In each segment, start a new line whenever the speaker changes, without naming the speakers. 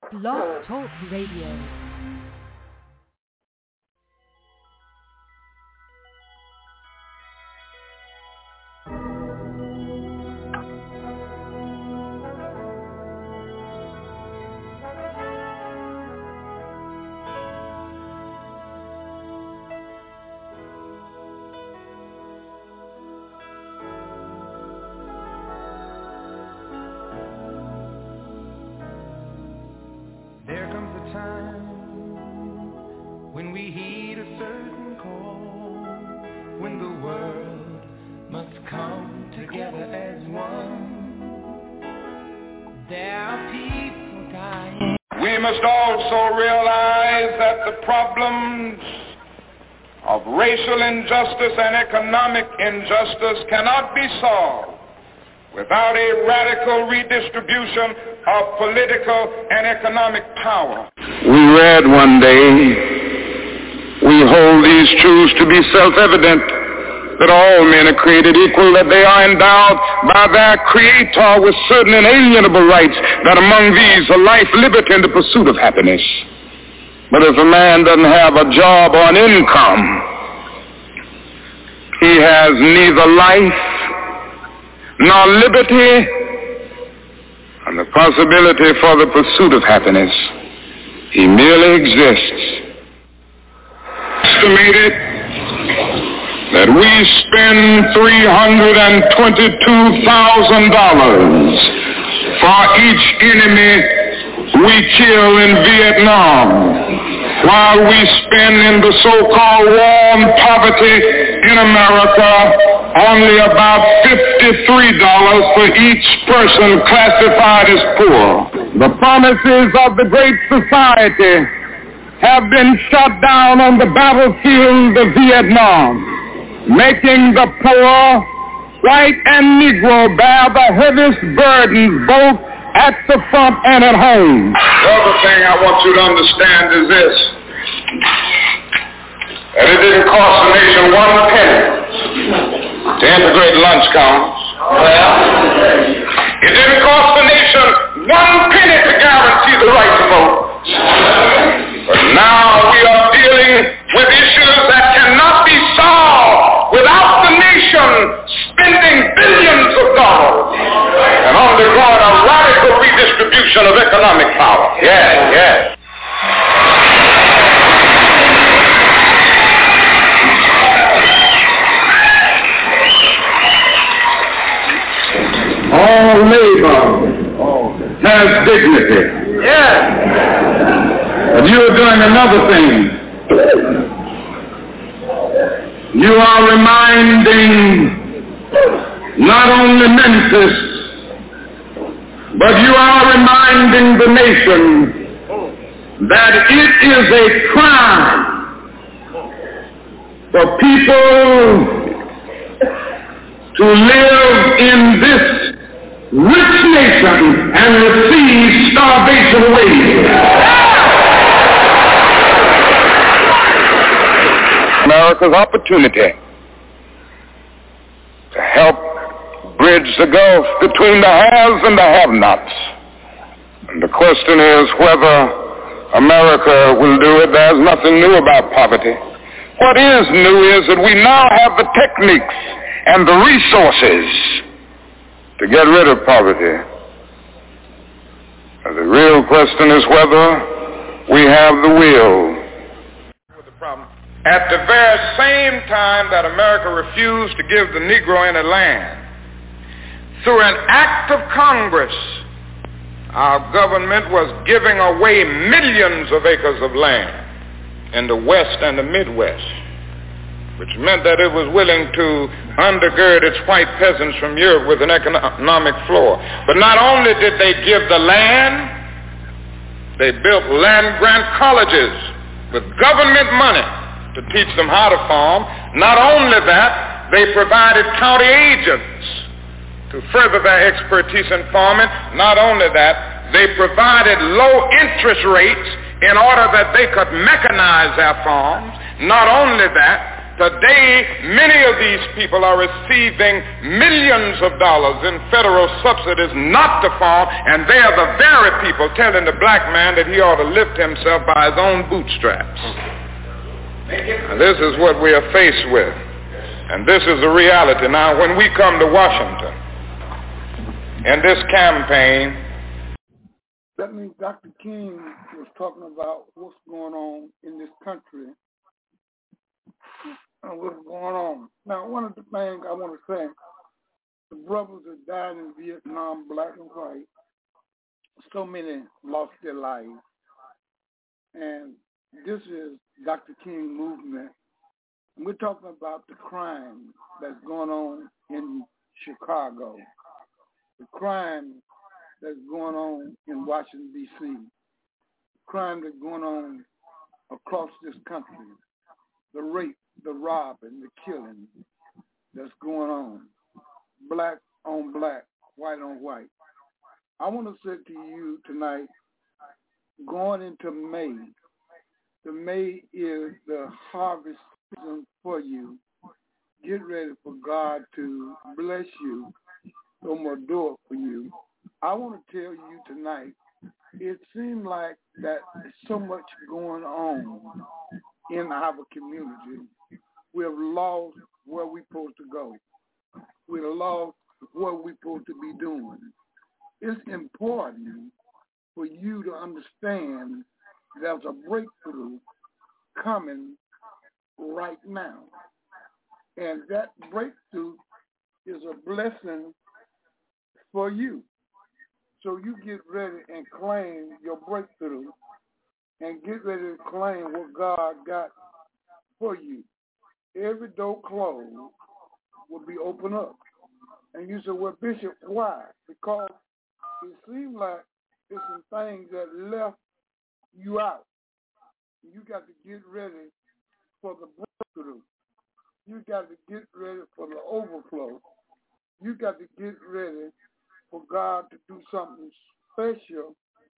Blog Talk Radio.
We must also realize that the problems of racial injustice and economic injustice cannot be solved without a radical redistribution of political and economic power.
We read one day, we hold these truths to be self-evident, that all men are created equal, that they are endowed by their Creator with certain inalienable rights, that among these are life, liberty, and the pursuit of happiness. But if a man doesn't have a job or an income, he has neither life nor liberty and the possibility for the pursuit of happiness. He merely exists. Estimated that we spend $322,000 for each enemy we kill in Vietnam, while we spend in the so-called war on poverty in America only about $53 for each person classified as poor. The promises of the Great Society have been shot down on the battlefield of Vietnam, making the poor, white and Negro, bear the heaviest burdens both at the front and at home.
The other thing I want you to understand is this, that it didn't cost the nation one penny to integrate lunch counters. It didn't cost the nation one penny to guarantee the right to vote. But now we are dealing with issues that cannot be solved without the nation spending billions of dollars and undergoing a radical redistribution of economic power. Yes.
All labor has dignity.
Yes.
But you are doing another thing. You are reminding not only Memphis, but you are reminding the nation that it is a crime for people to live in this rich nation and receive starvation wages. America's opportunity to help bridge the gulf between the haves and the have-nots. And the question is whether America will do it. There's nothing new about poverty. What is new is that we now have the techniques and the resources to get rid of poverty. And the real question is whether we have the will.
At the very same time that America refused to give the Negro any land, through an act of Congress, our government was giving away millions of acres of land in the West and the Midwest, which meant that it was willing to undergird its white peasants from Europe with an economic floor. But not only did they give the land, they built land-grant colleges with government money to teach them how to farm. Not only that, they provided county agents to further their expertise in farming. Not only that, they provided low interest rates in order that they could mechanize their farms. Not only that, Today, many of these people are receiving millions of dollars in federal subsidies not to farm, and they are the very people telling the black man that he ought to lift himself by his own bootstraps. Now, this is what we are faced with, and this is the reality. Now, when we come to Washington in this campaign,
that means Dr. King was talking about what's going on in this country and what's going on. Now, one of the things I want to say, the brothers that died in Vietnam, black and white, so many lost their lives. And this is Dr. King movement. And we're talking about the crime that's going on in Chicago, the crime that's going on in Washington, D.C., the crime that's going on across this country, the rape, the robbing, the killing that's going on, black on black, white on white. I want to say to you tonight, going into May, the May is the harvest season for you. Get ready for God to bless you, open more door for you. I want to tell you tonight, it seems like that there's so much going on in our community. We have lost where we're supposed to go. We have lost what we're supposed to be doing. It's important for you to understand there's a breakthrough coming right now. And that breakthrough is a blessing for you. So you get ready and claim your breakthrough and get ready to claim what God got for you. Every door closed will be opened up. And you say, well, Bishop, why? Because it seems like there's some things that left you out. You got to get ready for the breakthrough. You got to get ready for the overflow. You got to get ready for God to do something special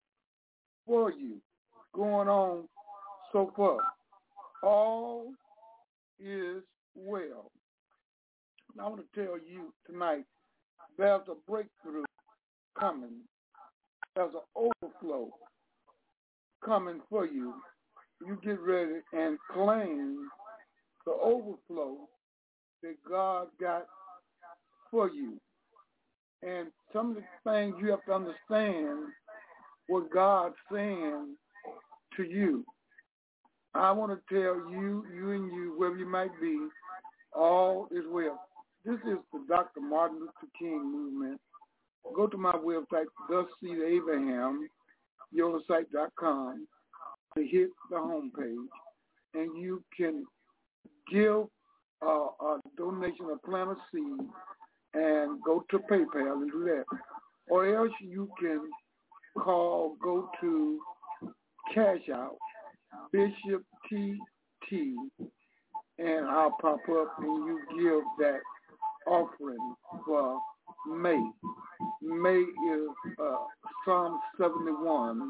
for you going on so far. All is well. And I want to tell you tonight, there's a breakthrough coming. There's an overflow coming for you. You get ready and claim the overflow that God got for you. And some of the things you have to understand what God's saying to you. I want to tell you, you and you, wherever you might be, all is well. This is the Dr. Martin Luther King movement. Go to my website, TheSeedAbraham, YOLAsite.com, to hit the homepage, and you can give a donation or plant a seed and go to PayPal and do that. Or else you can go to Cash Out, Bishop TT, and I'll pop up and you give that offering for May. May is Psalm 71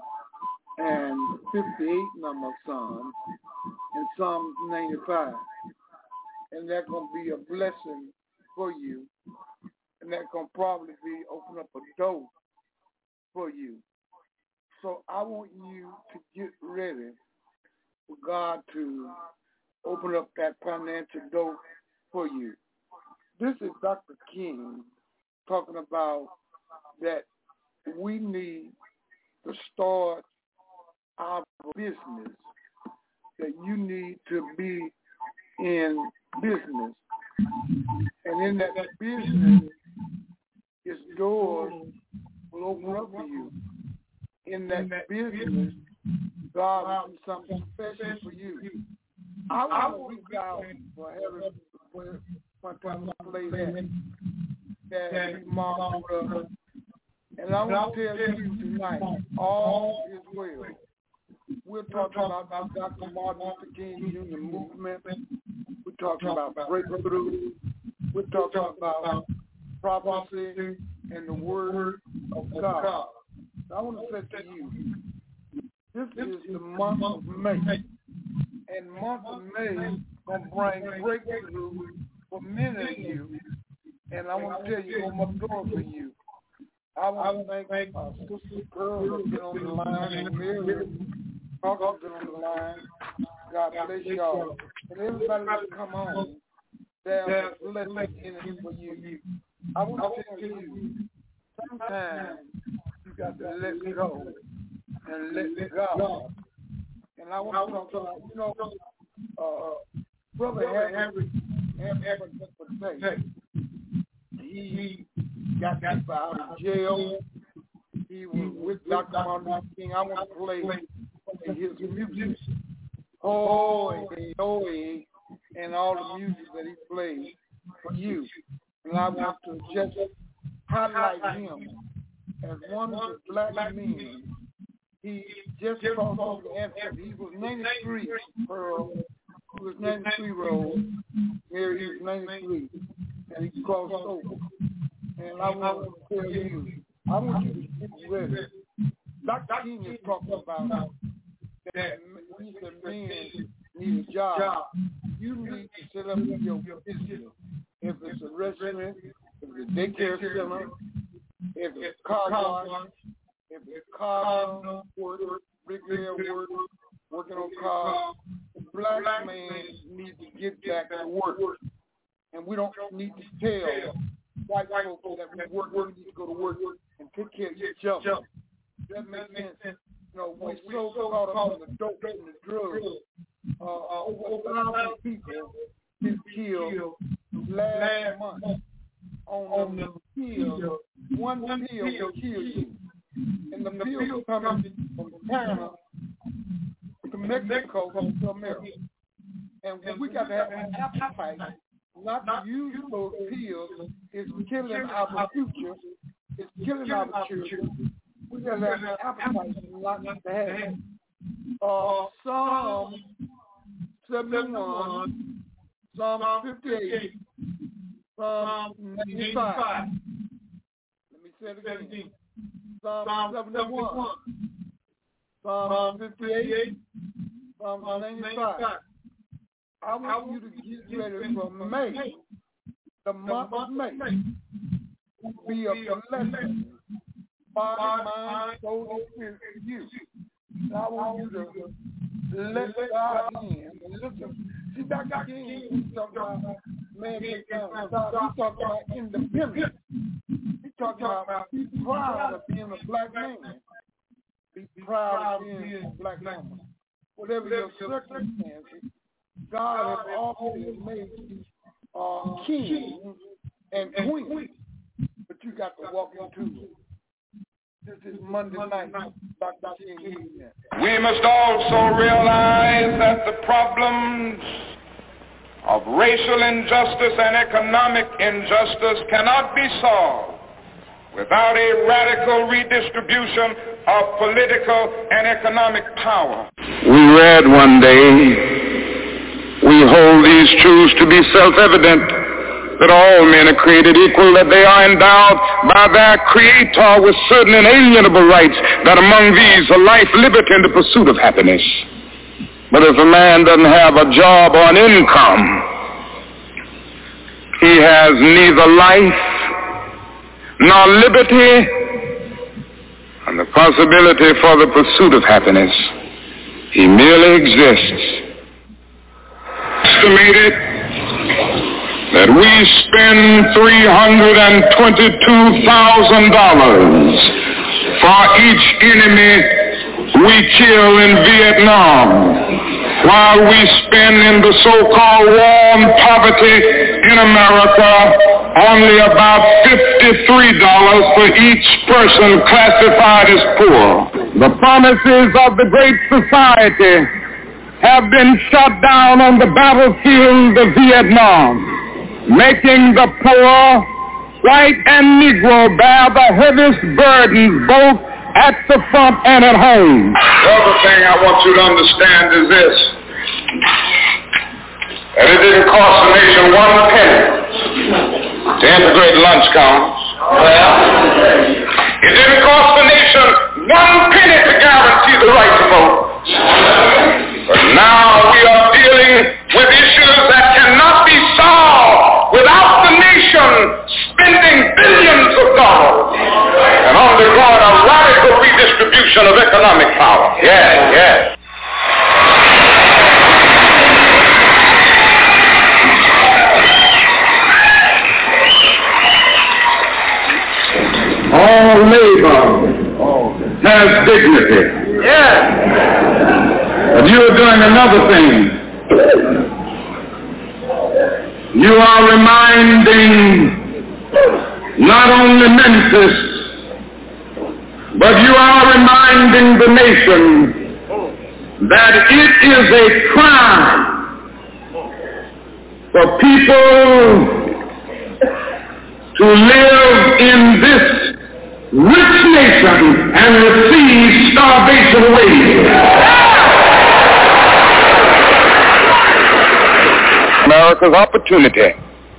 and 58 number Psalms and Psalm 95. And that's going to be a blessing for you. And that's going to probably open up a door for you. So I want you to get ready for God to open up that financial door for you. This is Dr. King talking about that we need to start our business, that you need to be in business. And in that business, its doors will open up for you. In that business, God will do something special for you. I want to reach out for having one time to play that marked up. And I want to tell you tonight, all is well. We're talking about Dr. Martin Luther King Jr. movement. We're talking about breakthrough. We're talking about prophecy and the word of God. I want to say to you, this is the month of May. And month of May is going going to bring breakthrough for many of you. And I want to tell you, open up doors for you. I want to thank Sister Pearl that's been on the line, and Miriam Parker's been on the line. God bless y'all. And everybody that's come on, there's a blessing in it for you. I want to tell you, sometimes you got to let go and let God. And I want to talk about, Brother Harry he got out of jail. He was with Dr. Martin Luther King. I want to play his music. And all the music that he played for you. And I want to just highlight him as one of the black men. He just crossed over the answer. He was 93, Pearl. He was 93-year-old. Mary, he was 93. And he crossed over. And I want to tell you, I want you to get ready. Dr. King is talking about that when you say men need a job, you need to set up your business. If it's a restaurant, if it's a daycare center, if it's a car wash, if it's car work, bricklayer work, working on cars, the black man needs to get back to work. And we don't need to tell white folks that we need to go to work and take care of each other. That makes sense. We're so caught up in the dope and the drugs. Over 1,000 people been killed last month on the pill. One pill will kill you. And the pill is coming from China to Mexico to America. And we got to have an appetite not to use those pills. It's killing our future. It's killing our children. We got to have an appetite not to have it. Psalm 71, Psalm 58, Psalm 95. Let me say it again. Psalm 71, Psalm 58, Psalm 95. I want you to get ready for May. The month of May will be a blessing. Body, mind, soul, and spirit for you. So I want you to let God in. And listen, see, Dr. King, he's talking about man take down. He's talking about independence. He's talking about be proud of being a black man. Be proud of being a black woman. Whatever your circumstances, God has always made you kings and queens, but you got to walk into it. This is Monday night. Dr. King.
We must also realize that the problems of racial injustice and economic injustice cannot be solved without a radical redistribution of political and economic power.
We read one day, we hold these truths to be self-evident, that all men are created equal, that they are endowed by their Creator with certain inalienable rights, that among these are life, liberty, and the pursuit of happiness. But if a man doesn't have a job or an income, he has neither life nor liberty and the possibility for the pursuit of happiness. He merely exists. Estimated that we spend $322,000 for each enemy we kill in Vietnam, while we spend in the so-called war on poverty in America only about $53 for each person classified as poor. The promises of the Great Society have been shot down on the battlefield of Vietnam, making the poor, white and Negro, bear the heaviest burdens both at the front and at home.
The other thing I want you to understand is this, that it didn't cost the nation one penny to integrate lunch counters. It didn't cost the nation one penny to guarantee the right to vote. But now we are dealing with issues
security.
Yes.
But you are doing another thing. You are reminding not only Memphis, but you are reminding the nation that it is a crime for people to live in this rich nation and receive starvation wages.
America's opportunity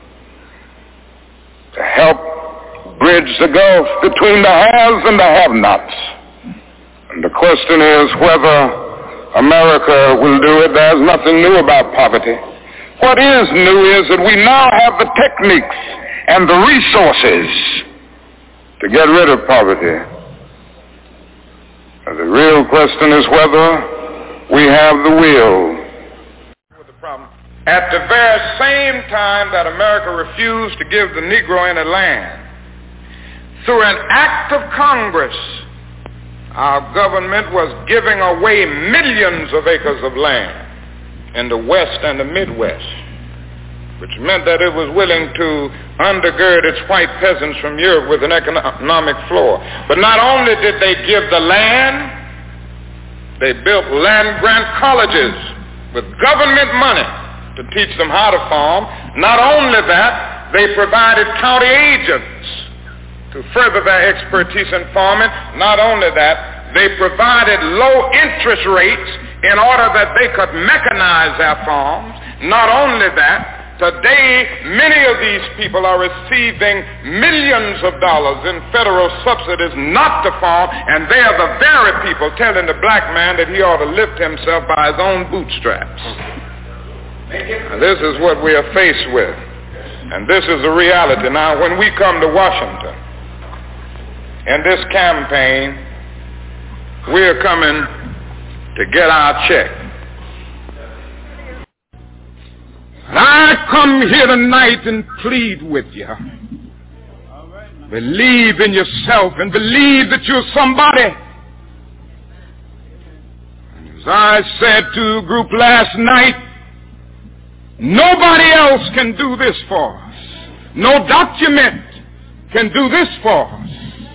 to help bridge the gulf between the haves and the have-nots. And the question is whether America will do it. There's nothing new about poverty. What is new is that we now have the techniques and the resources to get rid of poverty. And the real question is whether we have the will. At the very same time that America refused to give the Negro any land, through an act of Congress, our government was giving away millions of acres of land in the West and the Midwest, which meant that it was willing to undergird its white peasants from Europe with an economic floor. But not only did they give the land, they built land-grant colleges with government money to teach them how to farm. Not only that, they provided county agents to further their expertise in farming. Not only that, they provided low interest rates in order that they could mechanize their farms. Not only that, today many of these people are receiving millions of dollars in federal subsidies not to farm, and they are the very people telling the black man that he ought to lift himself by his own bootstraps. And this is what we are faced with. And this is the reality. Now, when we come to Washington in this campaign, we're coming to get our check. And I come here tonight and plead with you. Believe in yourself and believe that you're somebody. As I said to a group last night, nobody else can do this for us. No document can do this for us.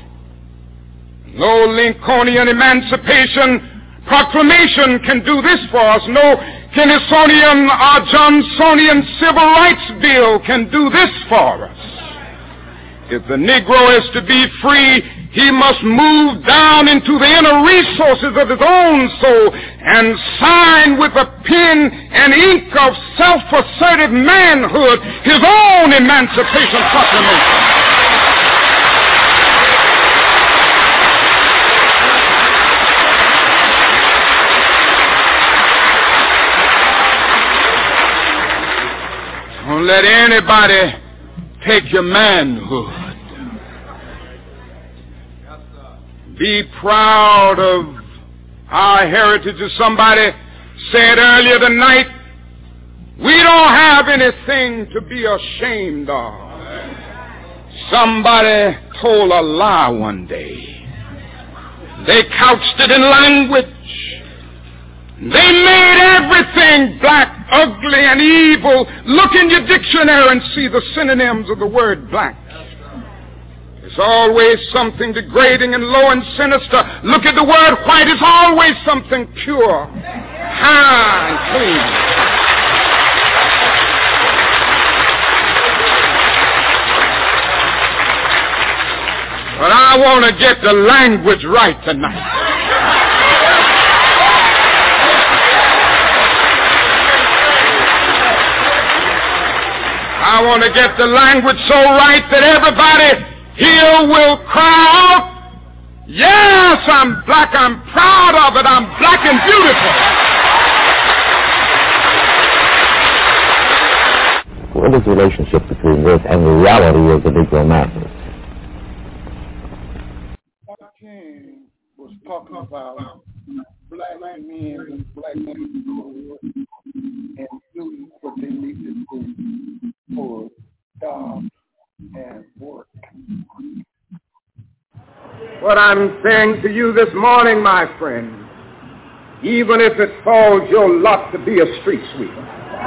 No Lincolnian Emancipation Proclamation can do this for us. No Kennysonian or Johnsonian Civil Rights Bill can do this for us. If the Negro is to be free, he must move down into the inner resources of his own soul and sign with a pen and ink of self-assertive manhood his own Emancipation Proclamation. Don't let anybody take your manhood. Be proud of our heritage. As somebody said earlier tonight, we don't have anything to be ashamed of. Somebody told a lie one day. They couched it in language. They made everything black, ugly, and evil. Look in your dictionary and see the synonyms of the word black. It's always something degrading and low and sinister. Look at the word white. It's always something pure, high, and clean. But I want to get the language right tonight. I want to get the language so right that everybody here will cry out, yes, I'm black, I'm proud of it, I'm black and beautiful.
What is the relationship between this and the reality of the Negro masses?
Dr. King was talking about black men and black women and doing what they need to do for jobs and work.
What I'm saying to you this morning, my friend, even if it falls your lot to be a street sweeper,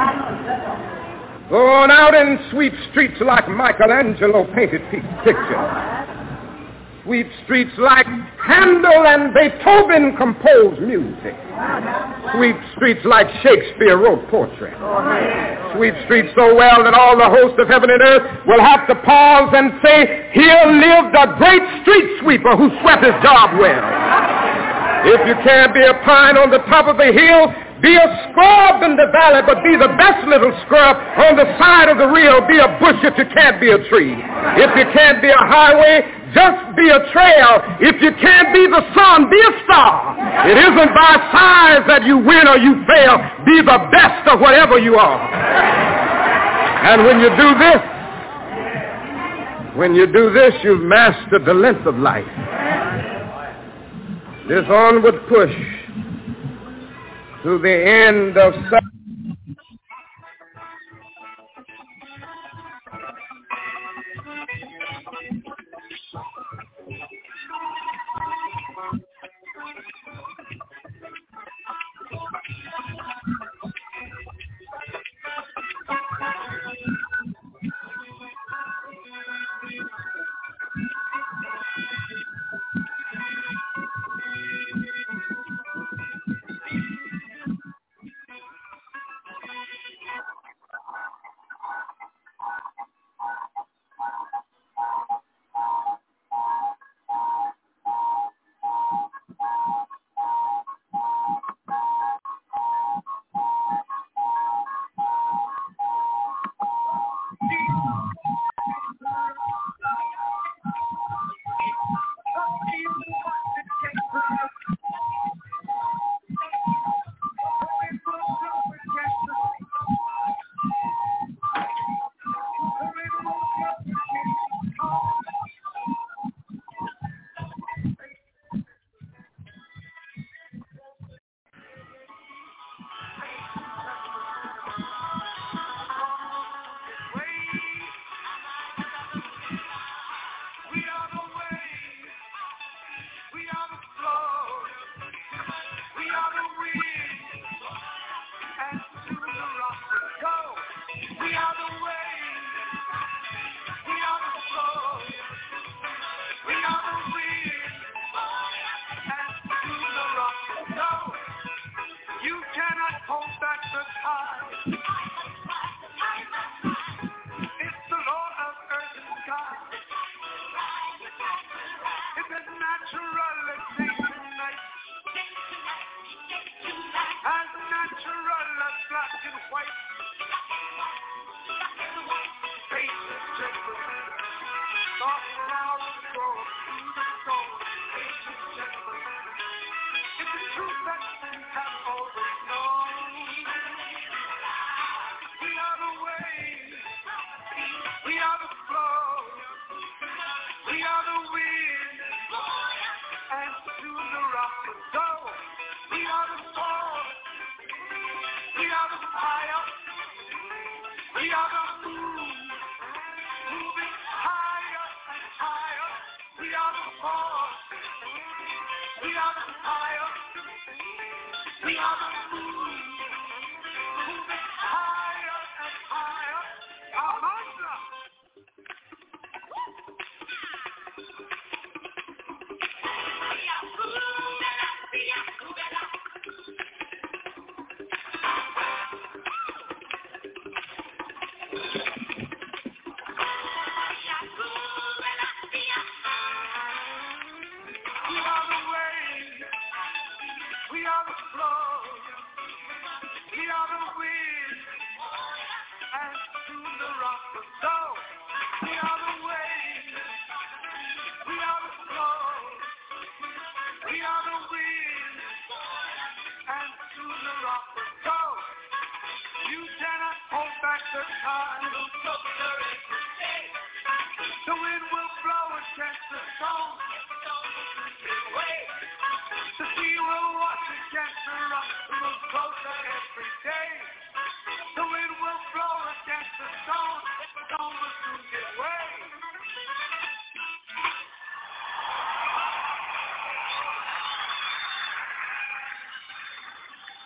go on out and sweep streets like Michelangelo painted pictures. Sweep streets like Handel and Beethoven composed music. Sweep streets like Shakespeare wrote poetry. Sweep streets so well that all the hosts of heaven and earth will have to pause and say, here lived a great street sweeper who swept his job well. If you can't be a pine on the top of the hill, be a scrub in the valley, but be the best little scrub on the side of the rill. Be a bush if you can't be a tree. If you can't be a highway, just be a trail. If you can't be the sun, be a star. It isn't by size that you win or you fail. Be the best of whatever you are. And when you do this, you've mastered the length of life. This onward push to the end of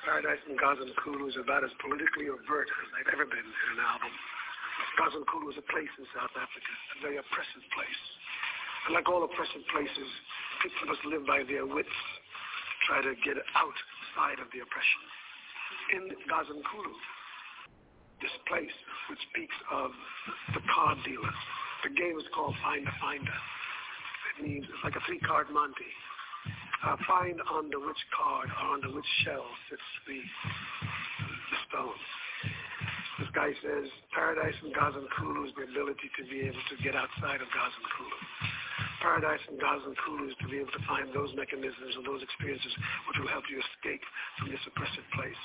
Paradise in Gaza and Kulu is about as politically overt as they've ever been in an album. Gaza and Kulu is a place in South Africa, a very oppressive place. And like all oppressive places, people must live by their wits, try to get outside of the oppression. In Gaza and Kulu, this place which speaks of the card dealer, the game is called Find a Finder. It means it's like a 3-card Monte. Find under which card or under which shell sits the stone. This guy says paradise in Gaza and Kulu is the ability to be able to get outside of Gaza and Kulu. Paradise in Gaza and Kulu is to be able to find those mechanisms or those experiences which will help you escape from this oppressive place.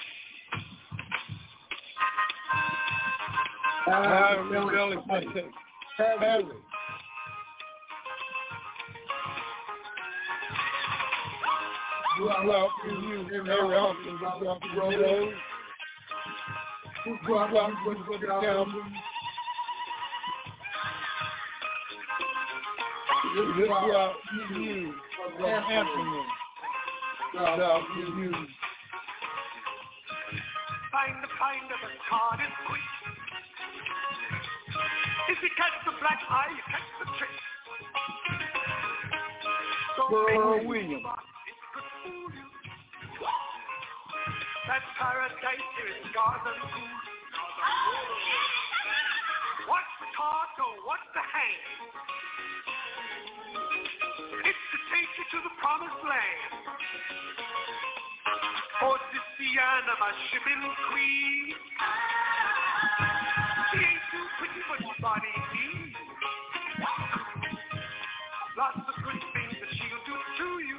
Find the card is quick. If you catch the black eye, you catch the trick. Don't William. That paradise here in Gaza and Kulu. What's the card, or what's the hand? It's to take you to the promised land. Odysseana, my shimmering queen. She ain't too pretty, but your body needs. Lots of good things that she'll do to you.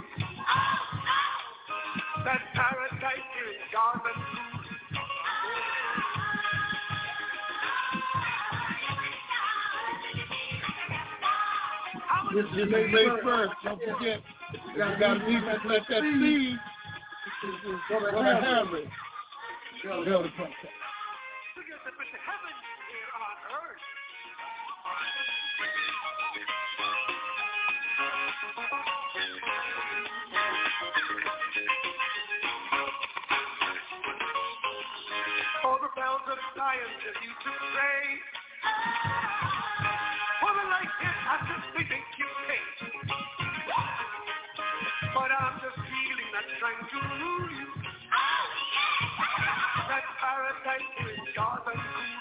That paradise here in Gaza and Kulu.
This is May 1st. Don't forget, you got to leave that seed. What a habit. Build a concept.
Heaven here on earth. All the bells of science that you to pray. For the light can't have to they make you pay. But I'm just feeling that trying to rule you. That paradise here in Gaza and Kulu.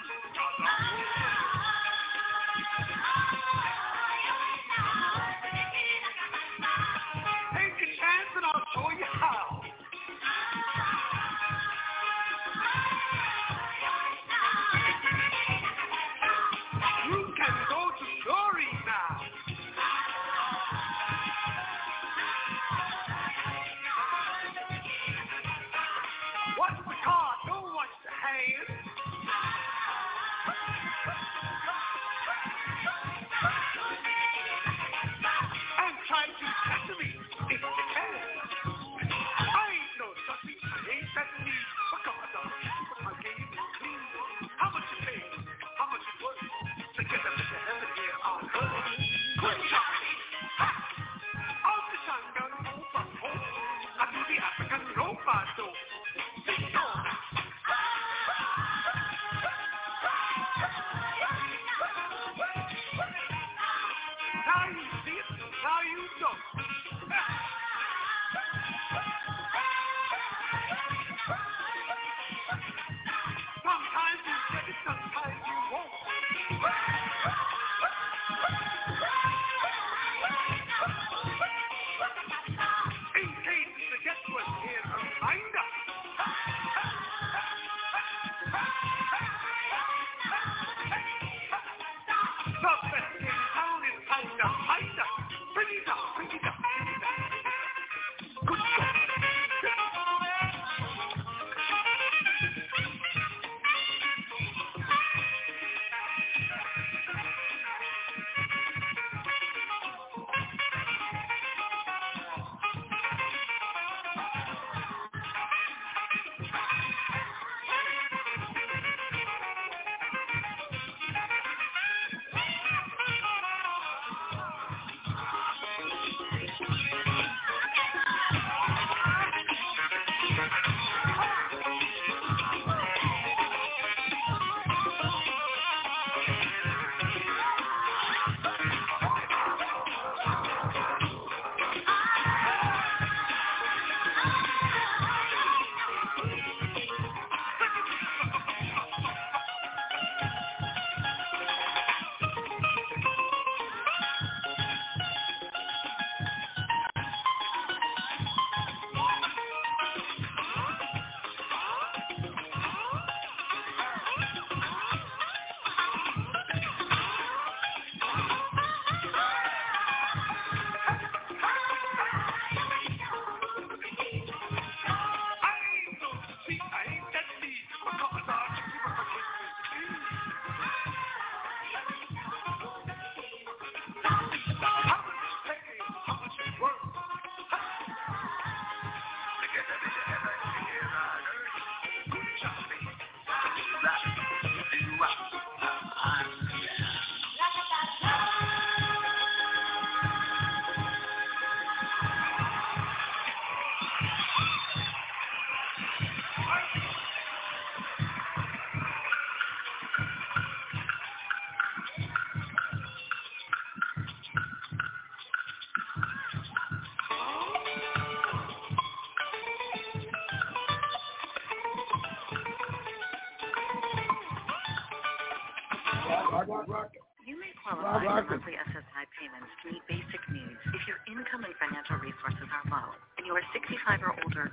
Take a chance and I'll show you how. You can go to glory now. What's the card? Don't watch the hand.
You may qualify for monthly SSI payments to meet basic needs if your income and financial resources are low and you are 65 or older.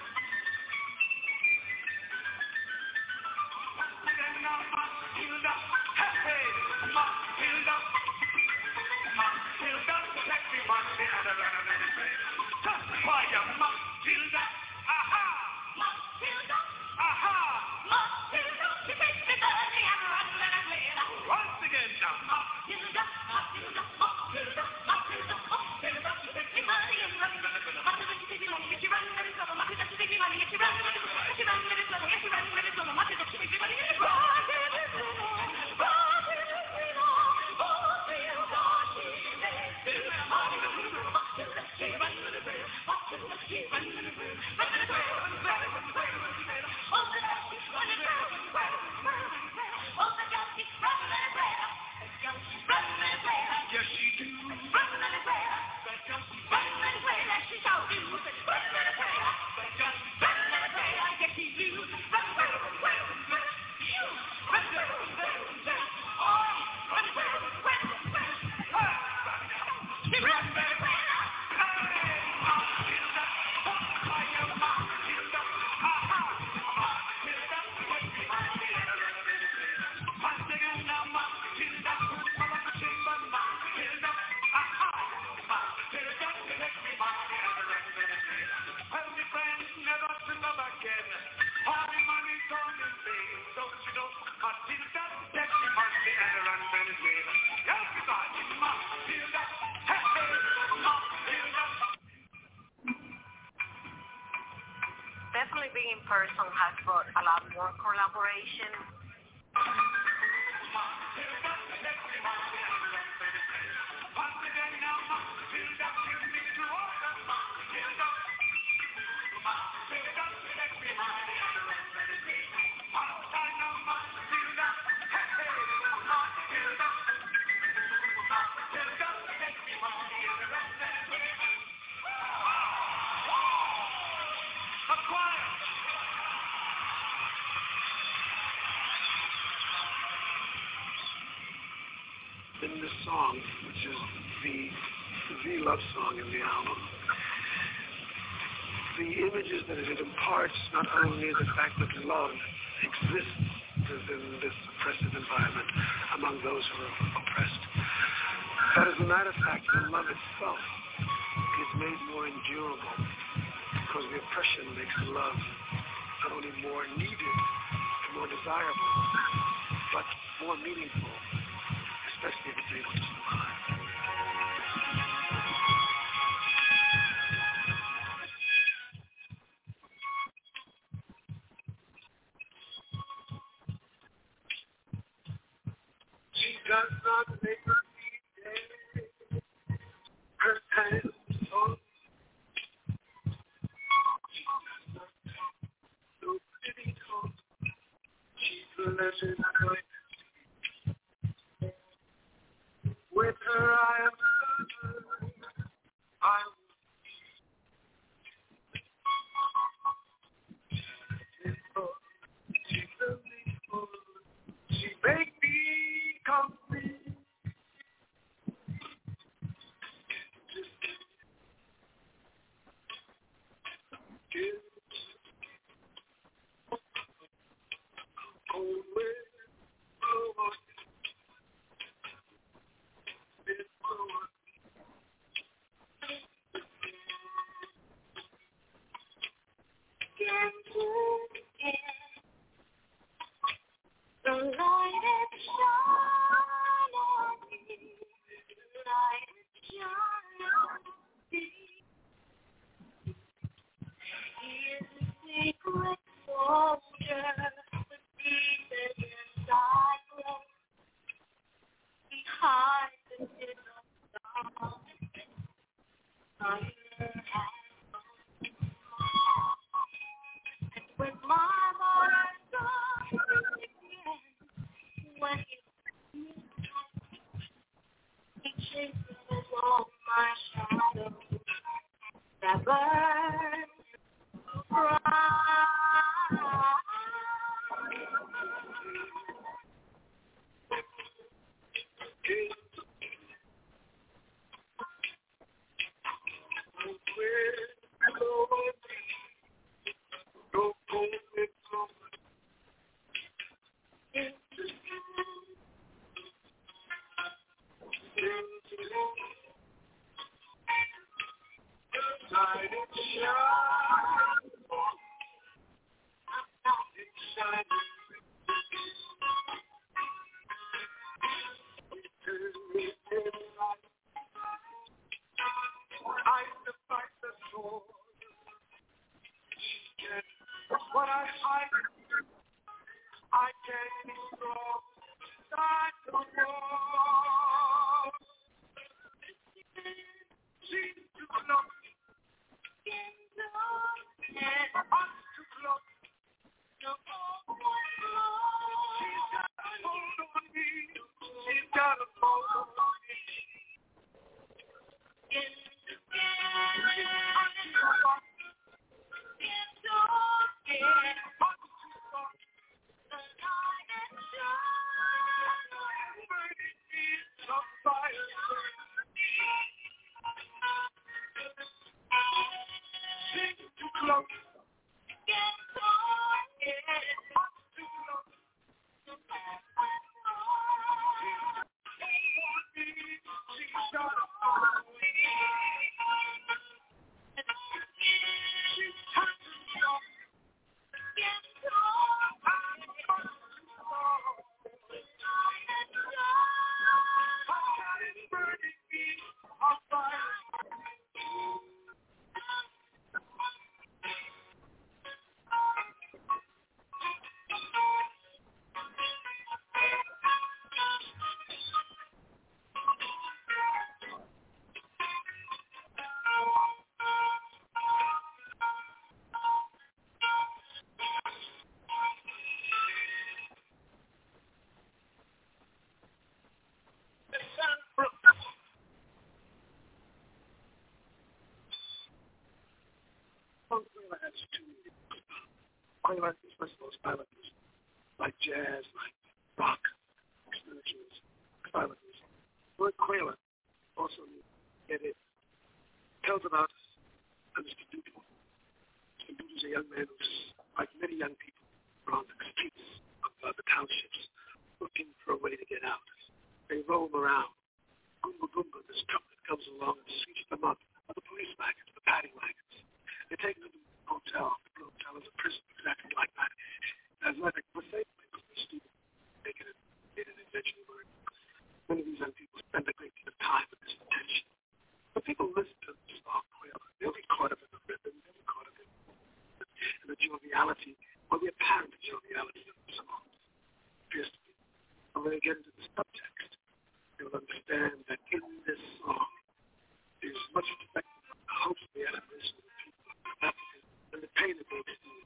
Hilda.
generation.
In this song, which is the love song in the album, the images that it imparts not only the fact that love exists within this oppressive environment among those who are oppressed, but as a matter of fact, the love itself is made more endurable because the oppression makes love not only more needed and more desirable, but more meaningful, especially if it's able to survive. She does not make her day. Her hands on so pretty cold. She's a legend. With her I am loved. I she make me complete.
The light it shine on me, the light it shine on me. He is a secret soldier, the deepest inside place. He hides in his own and with my heart on when he chases all my shadows that burn bright.
What I hide, I can't be strong. Start the war. She's too close. And I'm too close. She's got a hold on me. She's got a hold on me. Quail is first of all style of music, like jazz, like rock, spirituals, style of music. The word Quail also it tells about Mr. Doodle. Mr. Doodle is a young man who's, like many young people, around the streets of the townships, looking for a way to get out. They roam around. Goomba Goomba, this truck that comes along and sweeps them up. The police wagons, the padding wagons. They take them to the hotel. The hotel is a prison, exactly like that. Athletic, but they students make it an invention word. Many of these young people spend a great deal of time in this detention. But people listen to this song Quail. They'll be caught up in the rhythm. They'll be caught up in the joviality, or the apparent joviality of the song. Appears to be. And when they get into the subtext, they'll understand that in this song, there's much respect for the hopes of the admiration of the people of Africa and the pain that they experience.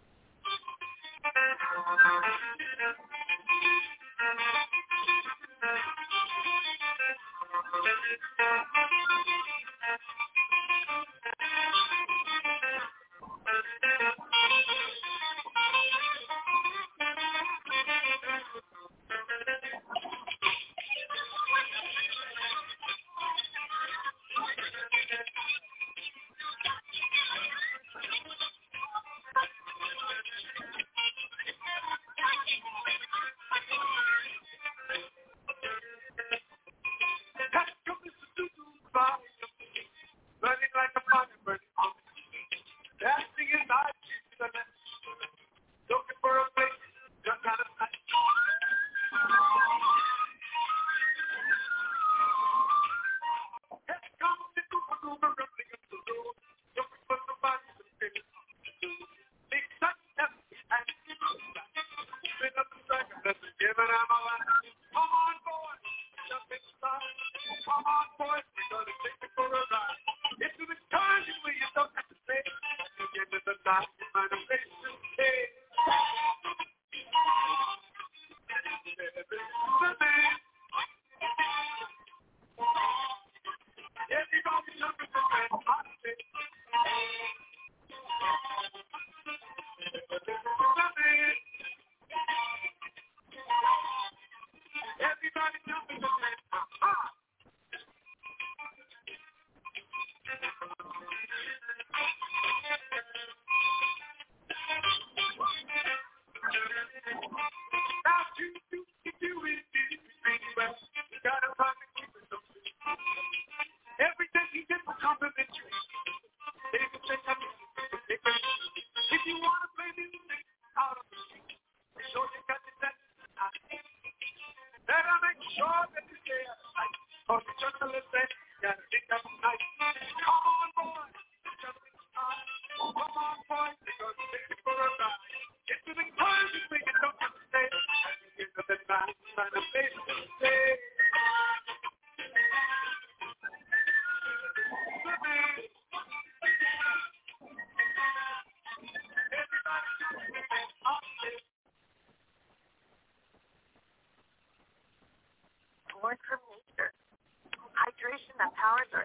Born from nature. Hydration that powers our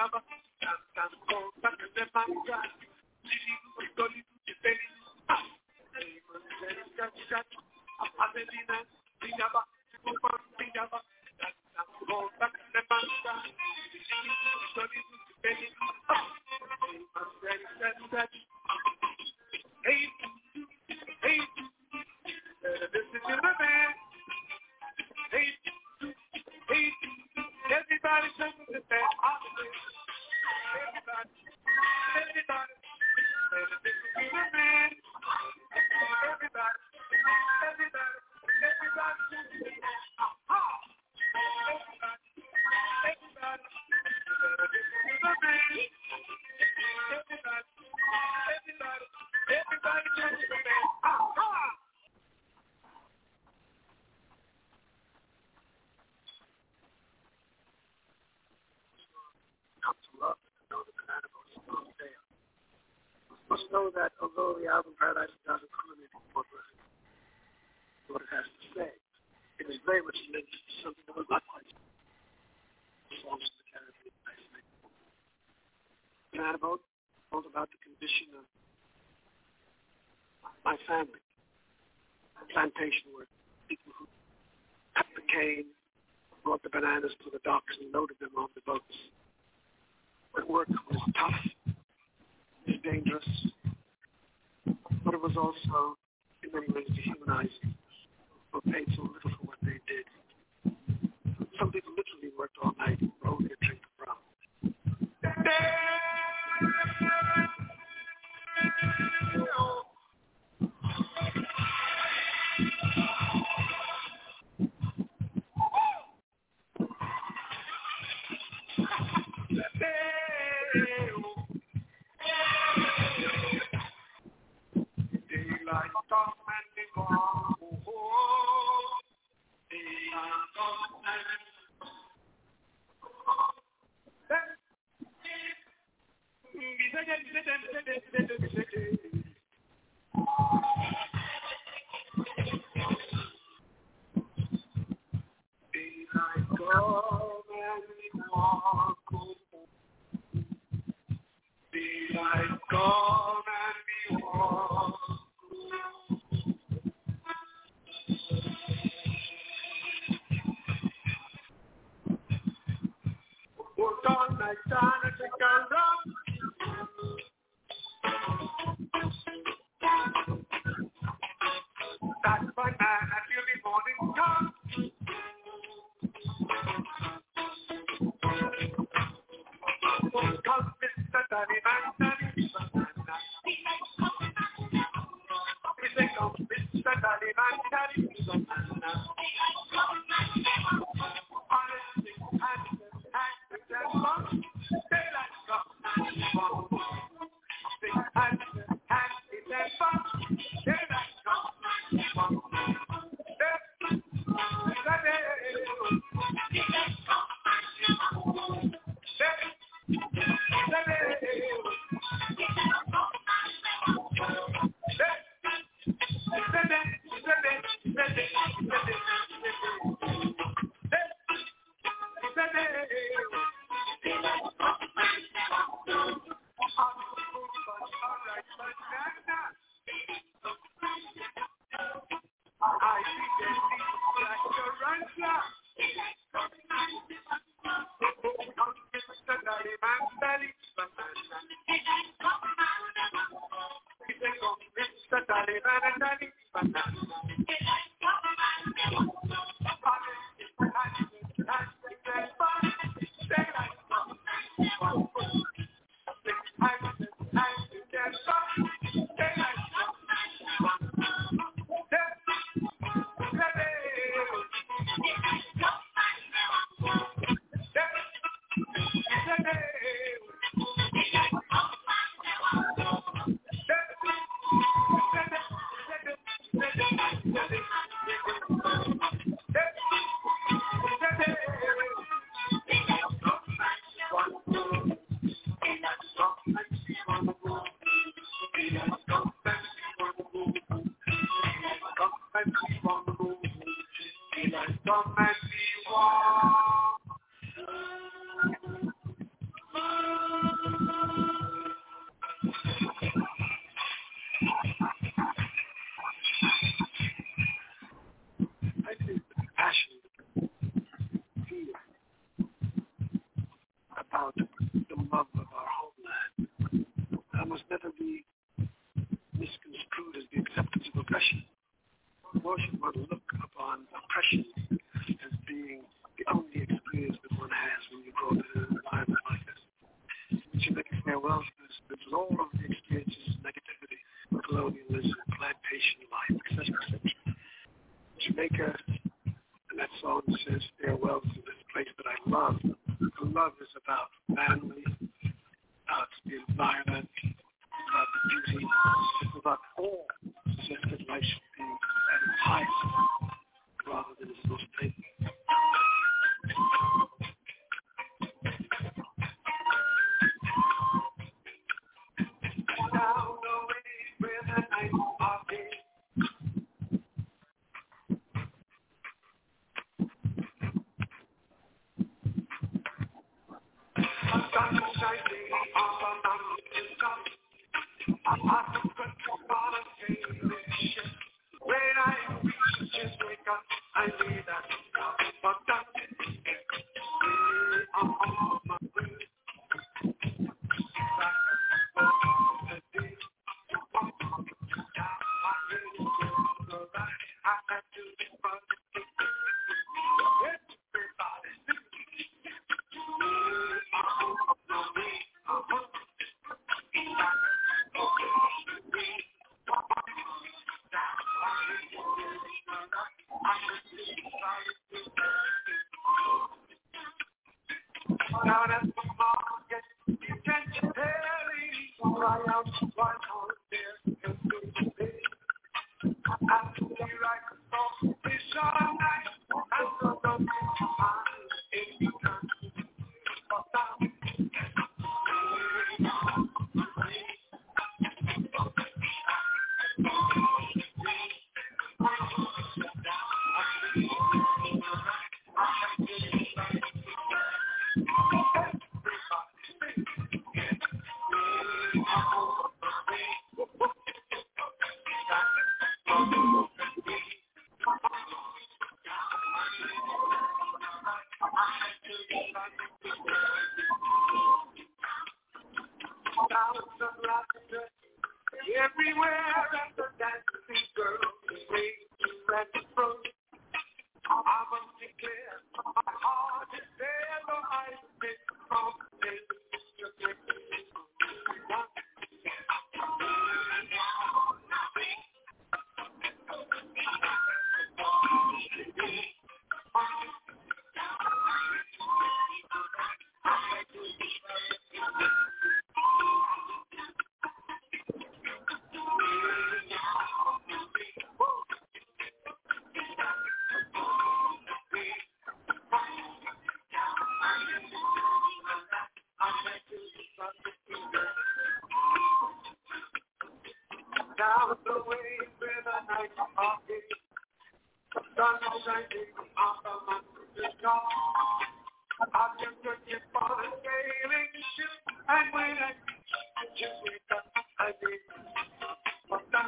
Must know that although the album Paradise does include what it has to say, it is very much linked to something that was not quite songs in the Caribbean. Canada told about the condition of my family, plantation work, people who cut the cane, brought the bananas to the docks and loaded them on the boats. The work was tough. It was dangerous, but it was also, in many ways, dehumanizing. Were paid so little for what they did. Some people literally worked all night for only a drink of rum. about the love of our homeland must never be misconstrued as the acceptance of oppression. Nor should one look upon oppression as being the only experience that one has when you grow up in an environment like this. We should make a farewell to this, with all of the experiences of negativity, colonialism, plantation life, etc. We should make and that song says, farewell to this place that I love. The love is about family, about the environment, about the beauty, it's about all. It's just that life should be at its highest rather than its most painful. Down the way where the nights are big. Sun shining on the mountain top. I took a trip on a sailing ship. When I reach just wake up, I need that stop. But that's I'm on my way. Now that the market, you can't barely cry out one on there and do it. I feel like a song, it's all night, and so don't be fine anytime. But now, everywhere at the dancing girls, waiting at the front. I must declare, my heart is there, though I've been from this. Down the way where the nights are big, the sun is shining on the mountain top. I just took it for the sailing ship, and when I just wake up, I think, what's that?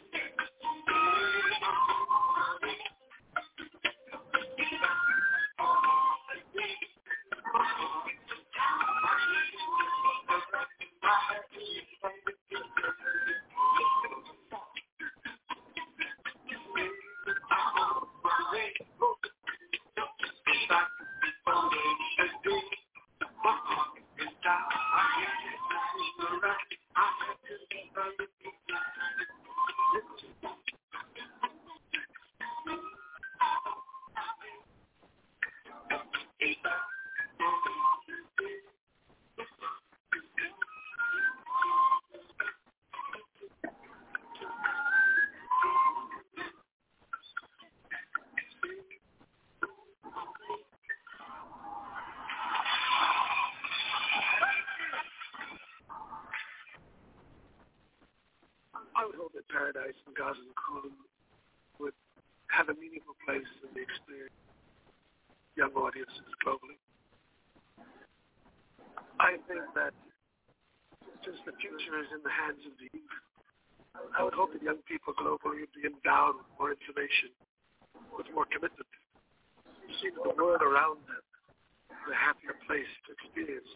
I would hope that Paradise and Gaza and Kulum would have a meaningful place in the experience of young audiences globally. I think that since the future is in the hands of the youth, I would hope that young people globally would be endowed with more information, with more commitment. You see the world around them a happier place to experience.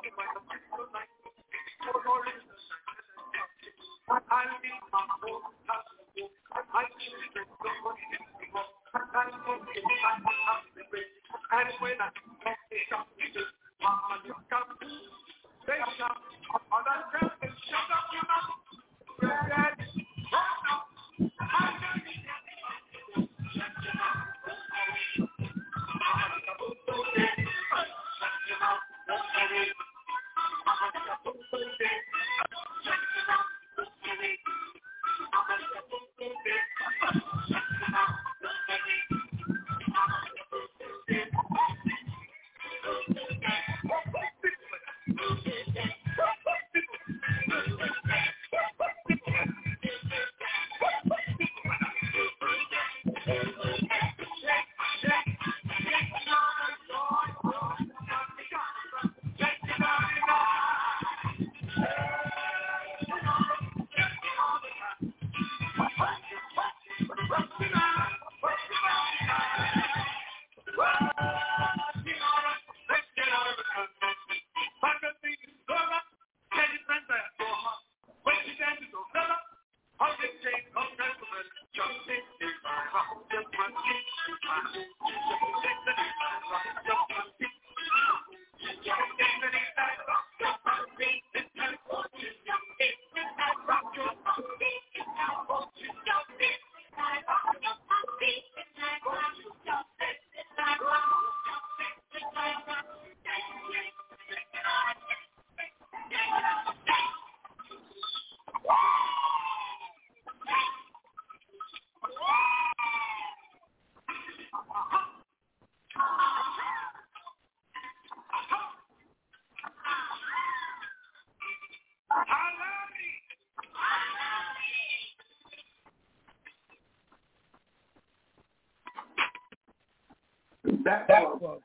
That was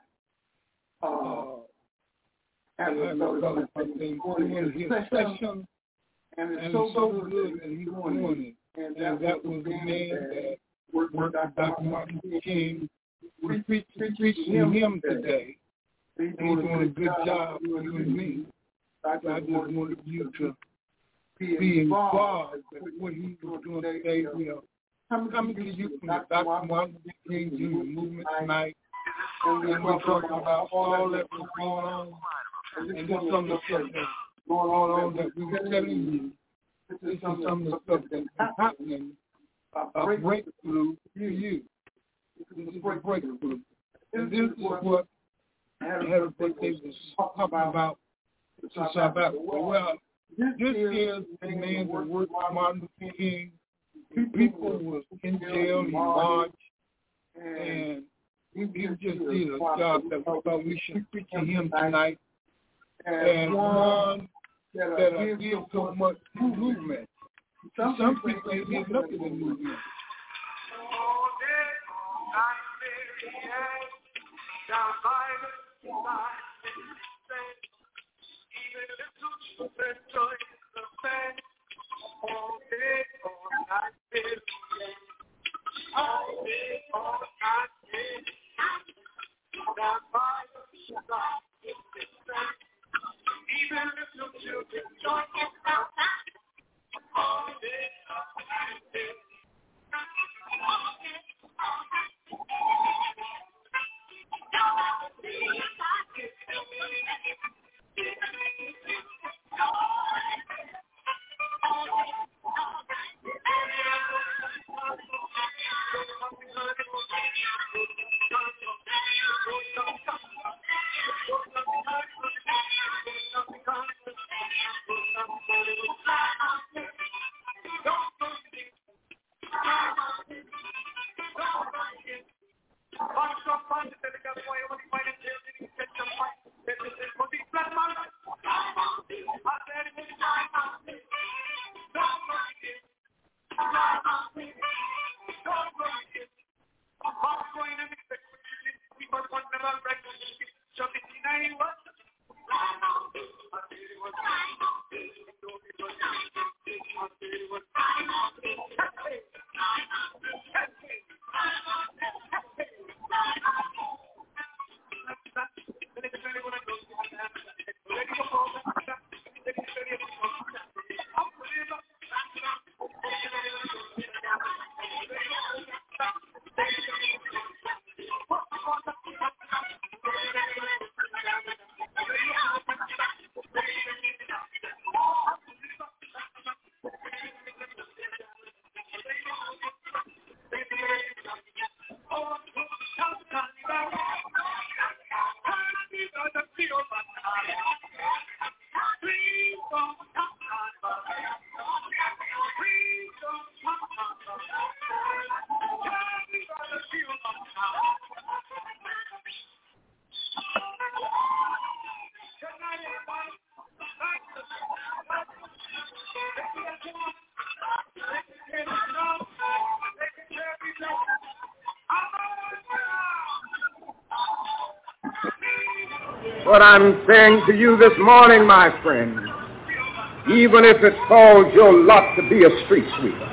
doing his session, and it's so good that he's doing it. And that was the man that worked with Dr. Martin Luther King. We're preaching him today. He's doing a good job, you and me. I just wanted you to be involved with what he was doing today. We are coming to you from the Dr. Martin Luther King Jr. movement tonight. And we're talking about all that was going on. And this is some of the stuff that's going on that we were telling you. This is some of the stuff that's happening, a breakthrough to you. This is a breakthrough. And this is what Harry Davis was talking about. Well, this is the man that worked with Martin Luther King. People was in jail, he marched, and he just did a job that we thought we should preach to him tonight. And one that I give so much to the movement. Some people ain't give nothing to the movement.
Even if you children join us outside, all day, all day.
What I'm saying to you this morning, my friend, even if it falls your lot to be a street sweeper,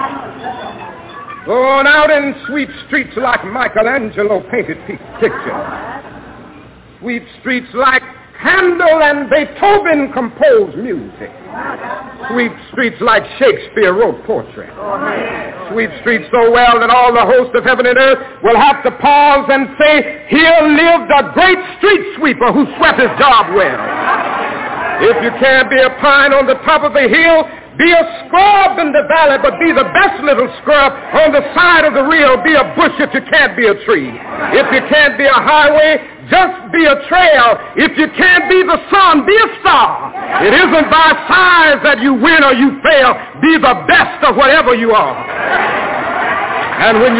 go on out and sweep streets like Michelangelo painted pictures. Sweep streets like Handel and Beethoven composed music. Sweep streets like Shakespeare wrote poetry. Sweep streets so well that all the hosts of heaven and earth will have to pause and say, here lived a great street sweeper who swept his job well. If you can't be a pine on the top of a hill, be a scrub in the valley, but be the best little scrub on the side of the rill. Be a bush if you can't be a tree. If you can't be a highway, just be a trail. If you can't be the sun, be a star. It isn't by size that you win or you fail. Be the best of whatever you are. And when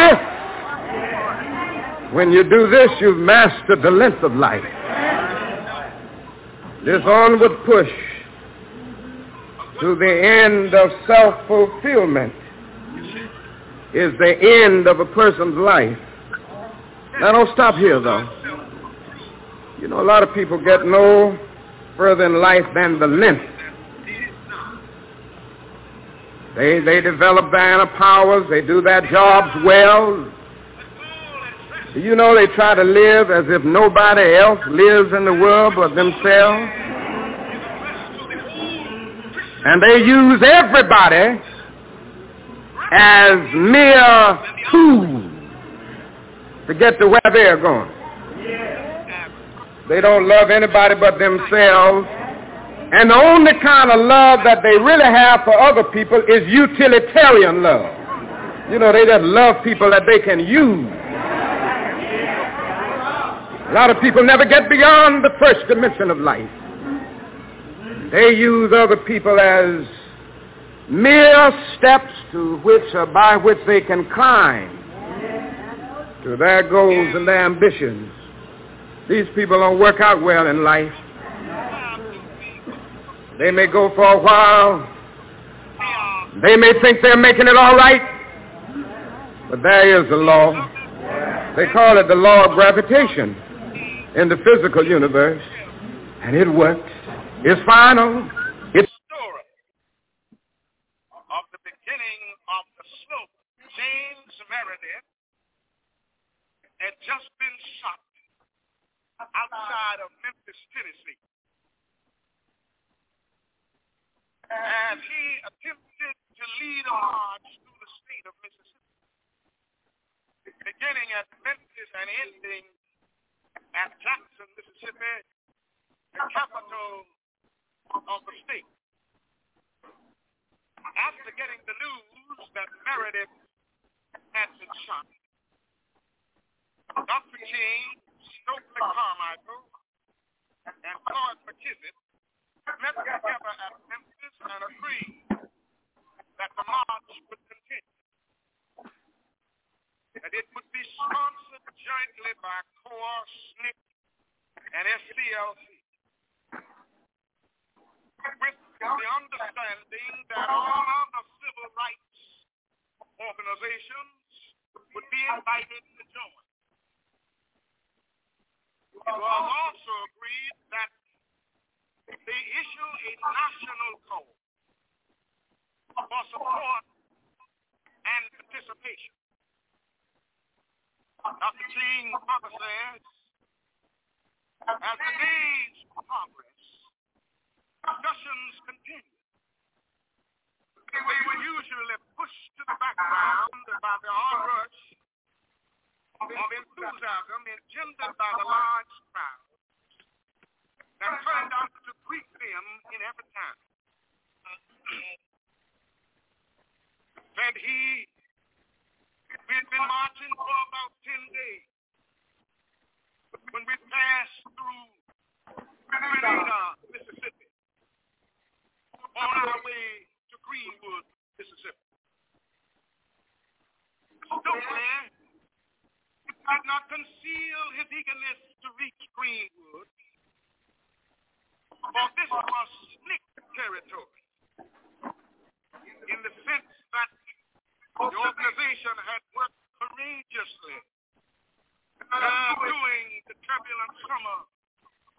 you do this, you've mastered the length of life. This onward push to the end of self-fulfillment is the end of a person's life. Now, don't stop here, though. You know, a lot of people get no further in life than the length. They develop their inner powers. They do their jobs well. You know, they try to live as if nobody else lives in the world but themselves. And they use everybody as mere tools to get to where they're going. They don't love anybody but themselves. And the only kind of love that they really have for other people is utilitarian love. You know, they just love people that they can use. A lot of people never get beyond the first dimension of life. They use other people as mere steps to which or by which they can climb to their goals and their ambitions. These people don't work out well in life. They may go for a while. They may think they're making it all right. But there is a law. They call it the law of gravitation in the physical universe. And it works. It's final. It's
story of the beginning of the slope. James Meredith had just been shot outside of Memphis, Tennessee, as he attempted to lead a march through the state of Mississippi, beginning at Memphis and ending at Jackson, Mississippi, the capital of the state. After getting the news that Meredith had been shot, Dr. King, Stokely Carmichael, and Floyd McKissick met together at Memphis and agreed that the march would continue. That it would be sponsored jointly by CORE, SNCC, and SCLC, with the understanding that all other civil rights organizations would be invited to join. It was also agreed that they issue a national call for support and participation. Dr. King further says, as the days progress, discussions continue. They were usually pushed to the background by the onrush of enthusiasm engendered by the large crowd that turned out to greet them in every town. Said we had been marching for about 10 days when we passed through Grenada, Mississippi, on our way to Greenwood, Mississippi. Stokely did not conceal his eagerness to reach Greenwood, for this was SNCC territory, in the sense that the organization had worked courageously during the turbulent summer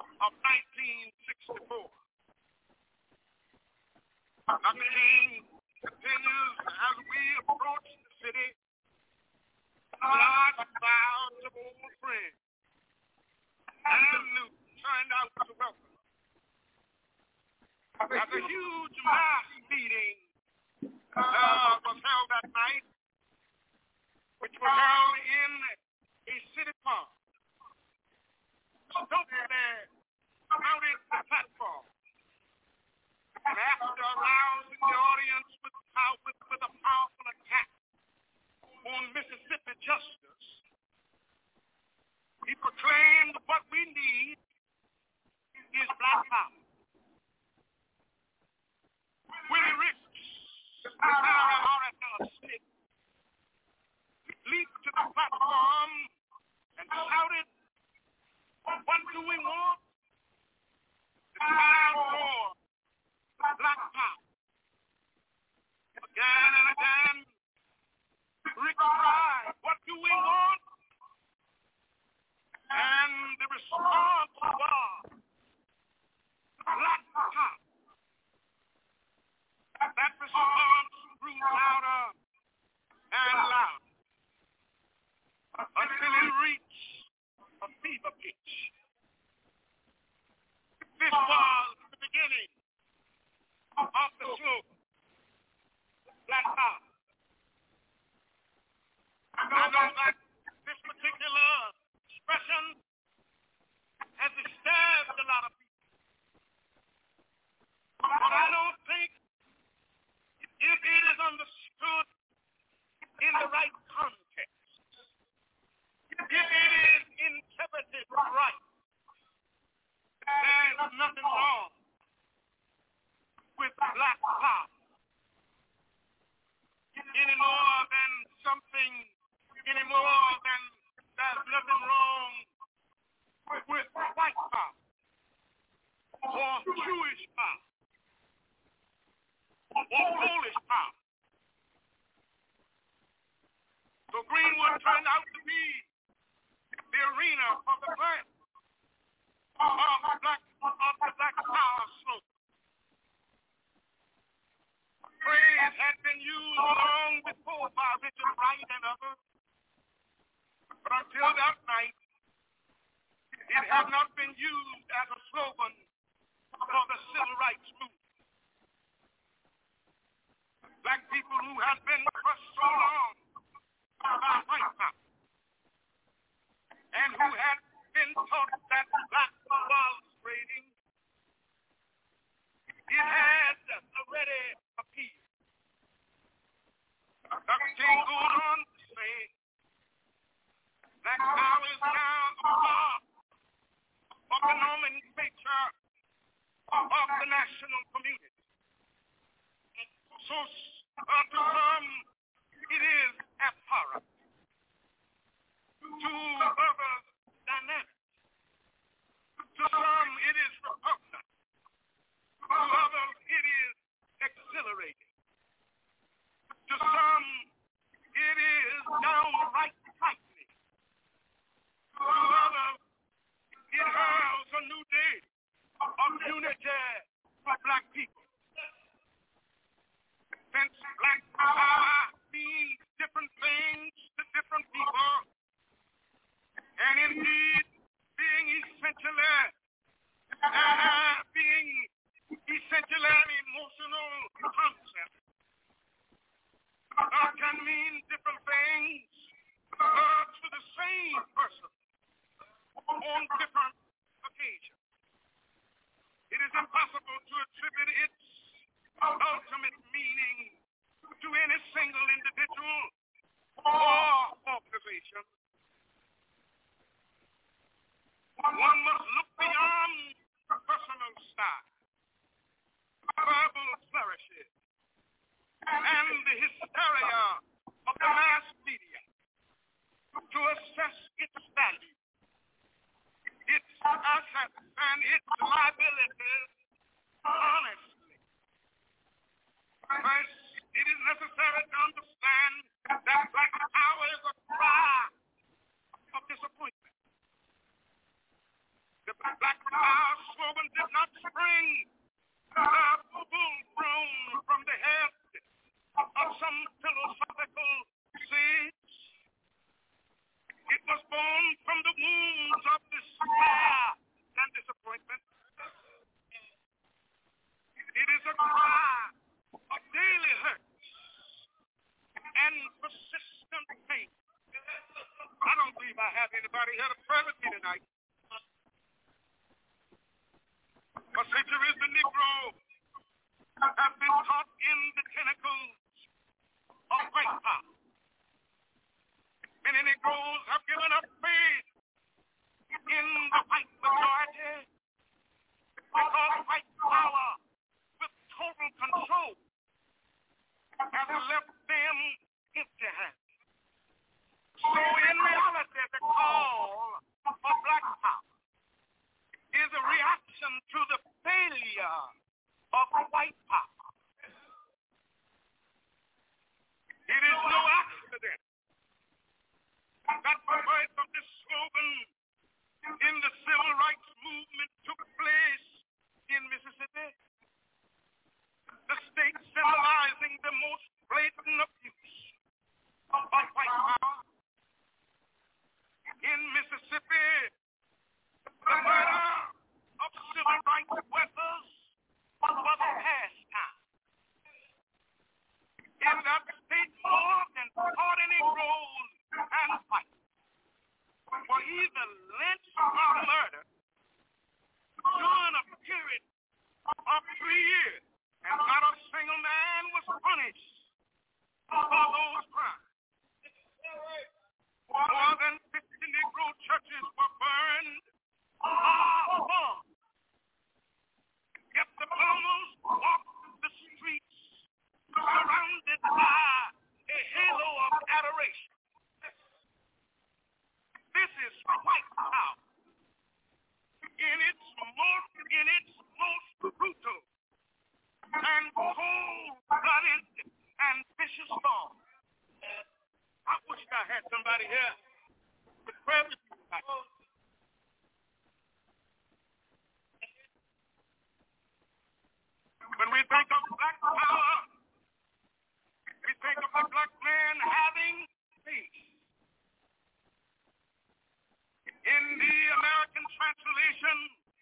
Dr. King continues as we approach the city. Large crowds of old friends and new turned out to welcome. As a huge mass meeting was held that night, which was held in a city park. Stokely mounted the platform, and after arousing the audience with a powerful attack on Mississippi justice, he proclaimed what we need is black power. Willie Rich, Sarah R.F. Smith, leaped to the platform and shouted, "What do we want? It's time for black power." Again and again, Rick cried, "What do we want?" And the response was black power. That response grew louder and louder until it reached a fever pitch. This was the beginning of the slogan, black power. I know that this particular expression has disturbed a lot of people, but I don't think if it is understood in the right context, if it is interpreted right, there's nothing wrong with black power any more than there's nothing wrong with white power or Jewish power or Polish power. So Greenwood turned out to be the arena for the birth of the black power slogan. Phrase had been used long before by Richard Wright and others, but until that night, it had not been used as a slogan for the civil rights movement. Black people who had been crushed so long by white power, and who had been taught that black was raiding, it had already appeared. Dr. King goes on to say, black power is now a part of the nomenclature of the national community. So to some, it is abhorrent. To others, dynamic. To some, it is repugnant. To others, it is exhilarating. To some, it is downright frightening. To others, it heralds a new day of unity for black people. Since black power means different things to different people, and indeed being essentially an emotional concept, can mean different things to the same person on different occasions. It is impossible to attribute its ultimate meaning to any single individual or organization. One must look beyond personal style, verbal flourishes, and the hysteria of the mass media to assess its value, its assets, and its liabilities honestly. First, it is necessary to understand that black power is a cry of disappointment. The black power slogan did not spring full grown from somebody here to pray with me tonight. For centuries, the Negro has been caught in the tentacles of white power. Many Negroes have given up faith in the white majority because white power with total control has left them empty-handed. So in reality, the call for black power is a reaction to the failure of white power. It is no accident that the birth of this slogan in the civil rights movement took place in Mississippi, the state symbolizing the most blatant abuse of white power. In Mississippi, the murder of civil rights workers was a pastime. In that state, more than 40 Negroes and whites were either lynched or murdered during a period of 3 years, and not a single man was punished for those crimes. More than 50 Negro churches were burned or bombed. Yet the plumbers walked the streets surrounded by a halo of adoration. This is white power in its most brutal and cold-blooded and vicious form. I wish I had somebody here to pray with me tonight. When we think of black power, we think of a black man having peace. In the American translation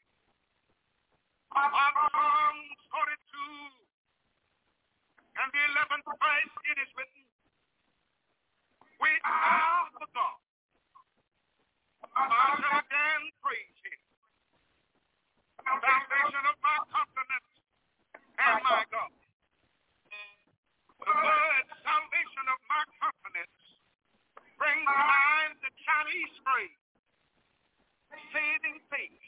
of Psalms 42 and the 11th verse, it is written, "We are the God. I shall again praise him. The salvation of my countenance and my God." The word salvation of my countenance brings to mind the Chinese phrase, saving face.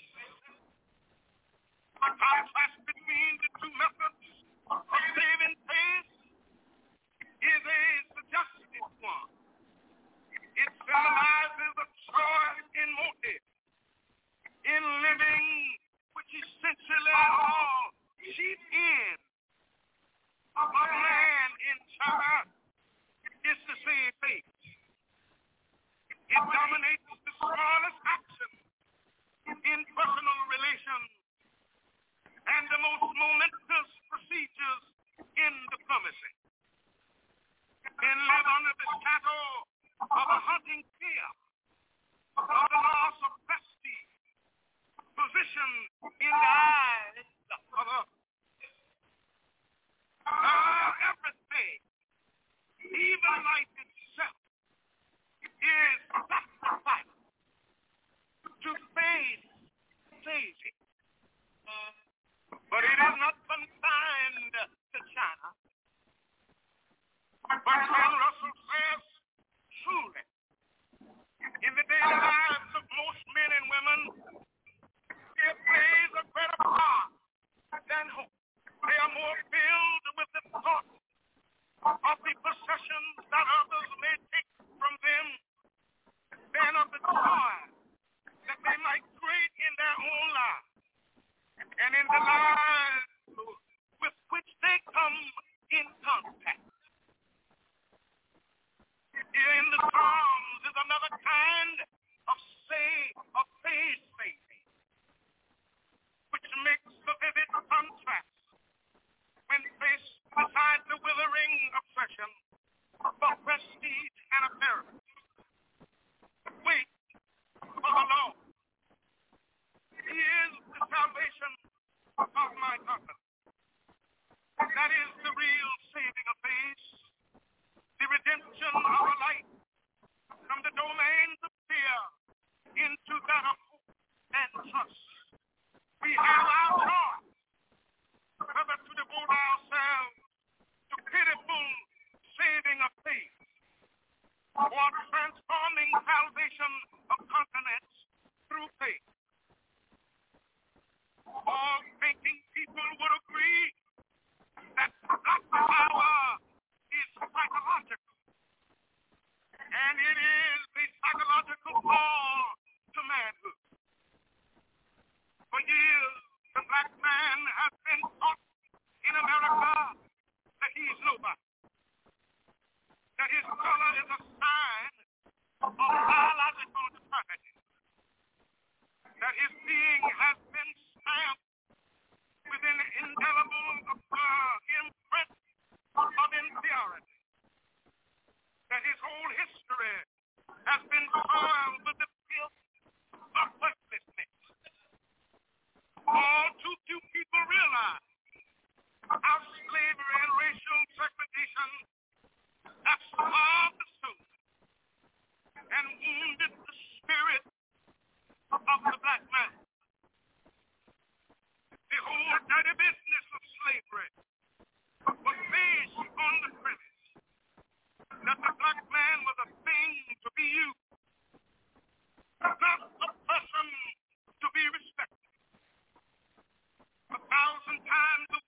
The contrast between the two methods of saving face is a suggestive one. It symbolizes a choice in motive, in living, which essentially all chief end of a man in China is to save face. It dominates the smallest action in personal relations and the most momentous procedures in diplomacy. Men live under the shadow of a haunting fear of the loss of prestige, position in the eyes of others. Everything, even life itself, is sacrificed to face saving. But it is not confined to China. But Ken Russell says, truly, in the daily lives of most men and women, it plays a greater part than hope. They are more filled with the thought of the possessions that others may take from them than of the joy that they might create in their own lives and in the lives with which they come in contact. In the Psalms is another kind of faith saving, which makes a vivid contrast when faced beside the withering obsession for prestige and appearance. Wait for the Lord. He is the salvation of my countenance. That is the real saving of faith, the redemption of a life from the domains of fear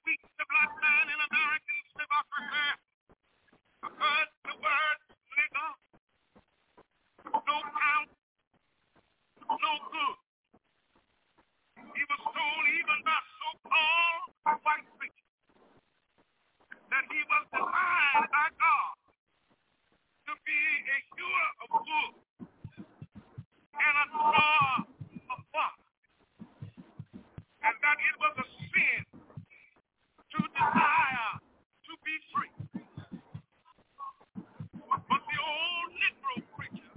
defeat the black man in American democracy. I heard the word nigger. No count, no good. He was told even by so-called white preachers that he was designed by God to be a hewer of wood and a drawer of water, and that it was a sin to desire to be free. But the old Negro preacher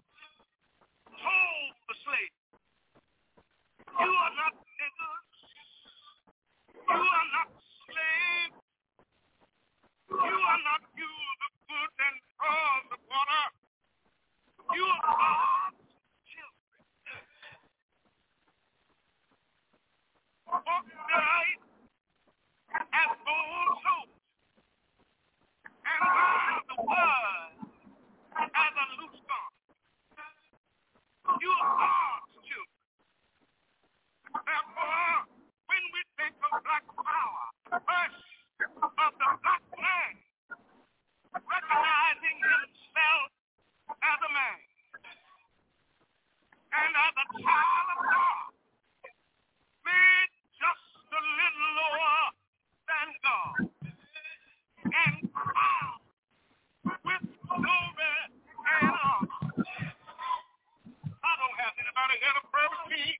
told the slave, you are not niggers, you are not slaves, you are not used of good and drawers of water, you are God's children. Walk right as gold souls, and learn the word as a loose garment. You are God's children. Therefore, when we think of black power, first of the black man, recognizing himself as a man and as a child of God, made just a little lower than God, and crowned with glory and honor. I don't have anybody here to pray with me.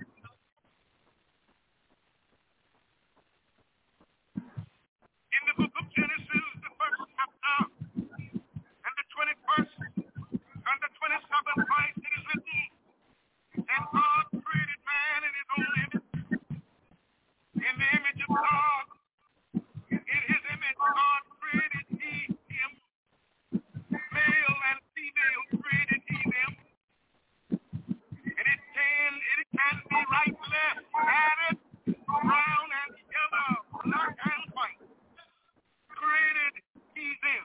In the book of Genesis, the first chapter, and the 21st, and the 27th verse, it is written, and God created man in his own image. In the image of God, in his image, God created him. Male and female created he them. And it can be rightly added, brown and yellow, black and white. Created he them.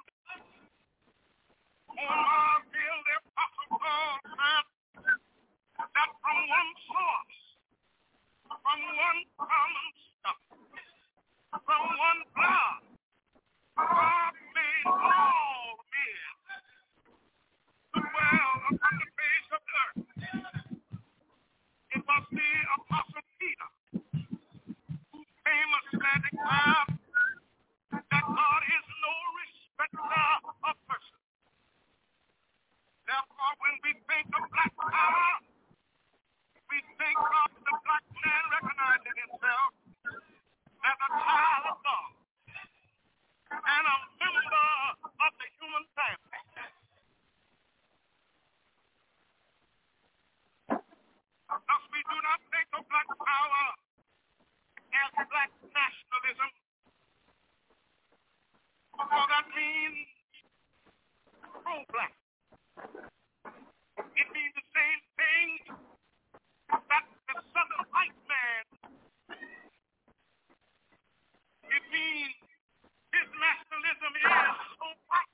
On Marville, the Apostle Paul said that from one source, from one common stuff, from one blood, God made all men to dwell upon the face of the earth. It was the Apostle Peter who famously declared that God is no respecter of persons. Therefore, when we think of black power, we think of the black man recognizing himself as a child of God and a member of the human family. Thus, we do not think of black power as black nationalism, for that means pro-black. It means the same thing that the southern white man. It means his nationalism is so white.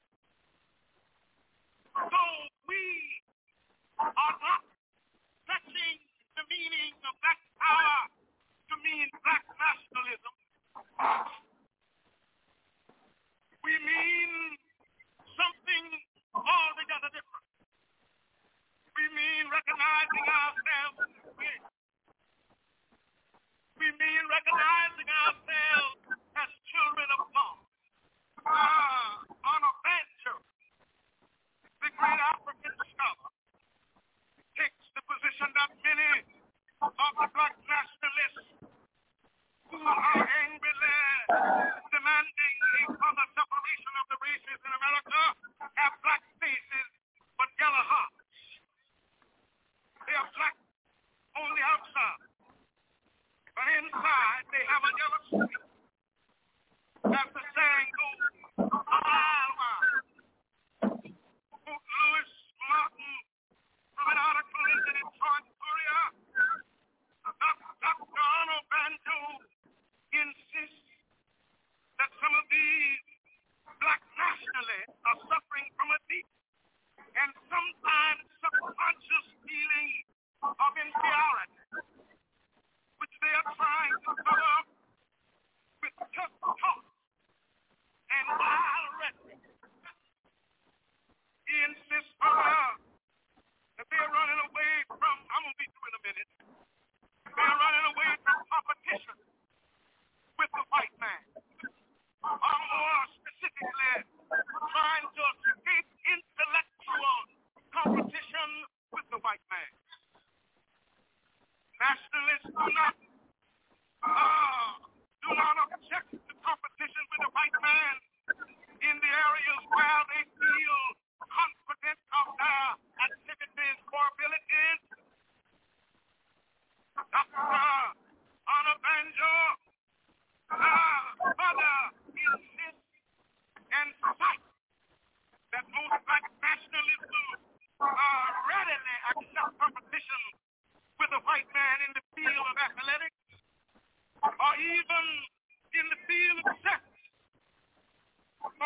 So we are not touching the meaning of black power to mean black nationalism.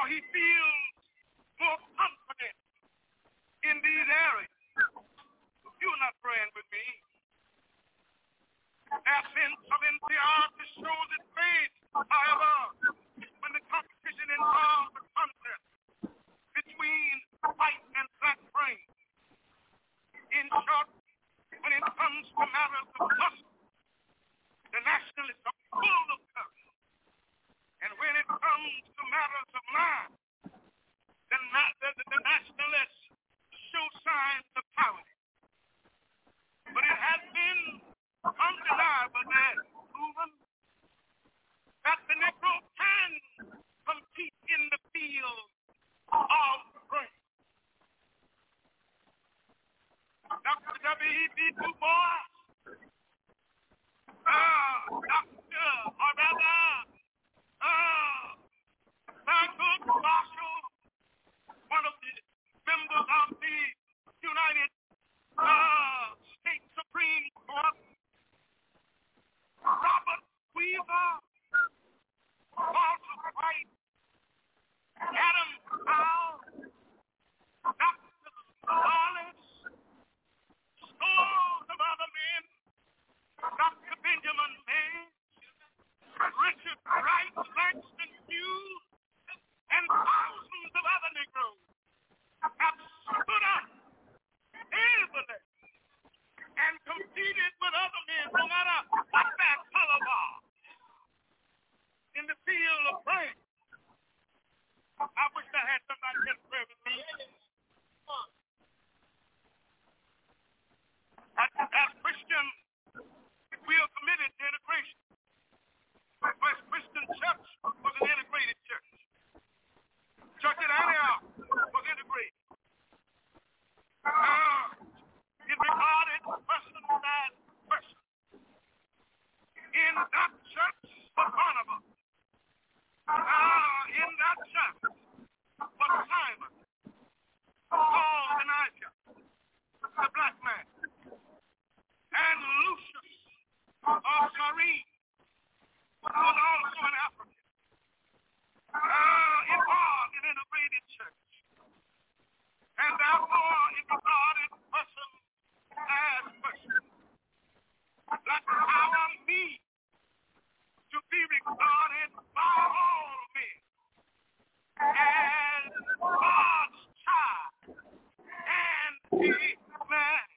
or he feels more confident in these areas. You're not praying with me. Absence of enthusiasm shows its face. However, when the competition involves a contest between white and black brains, in short, when it comes to matters of muscle, the nationalists are full of courage. And when it comes to matters of mind, the nationalists show signs of cowardice. But it has been undeniably proven that the Negro can compete in the field of brains. Dr. W.E.B. Du Bois, Michael Marshall, one of the members of the United States Supreme Court, Robert Weaver, Walter White, Adam Powell, Dr. Wallace, scores of other men, Dr. Benjamin May, Richard Wright, Langston Hughes, and thousands of other Negroes have stood up ably and competed with other men, no matter what their color was, in the field of brains. I wish I had somebody here to pray with me. As Christians, we are committed to integration. First Christian Church was an integrated church. Church at Antioch was integrated. It regarded person as person. In that church was Barnabas. In that church was Simon, Paul and Elijah, the black man, and Lucius of Cyrene, who was also an African. It was an integrated church. And therefore it regarded person as person. That's how I mean to be regarded by all men as God's child and a man.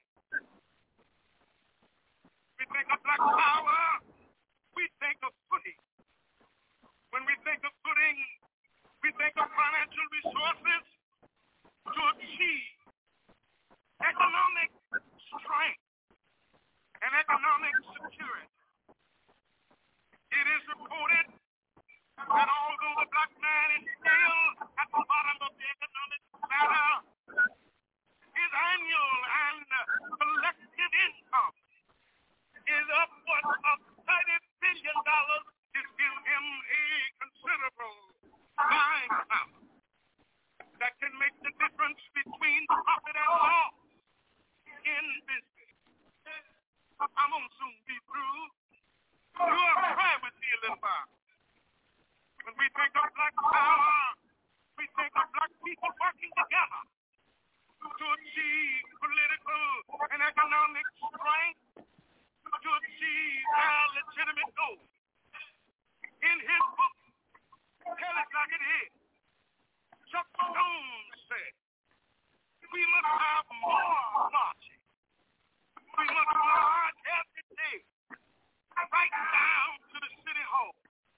We think of black power, we think of footing. When we think of footing, we think of financial resources to achieve economic strength and economic security. It is reported that although the black man is still at the bottom of the economic ladder, his annual and collective income is upwards of $30 billion. It gives him a considerable buying power that can make the difference between profit and loss in business. I'm going to soon be through. You are trying with me a little while. When we think of black power, we think of black people working together to achieve political and economic strength, to achieve their legitimate goals. In his book, Tell It Like It Is, Chuck Stone said, we must have more marching. We must march every day, right down to the city hall.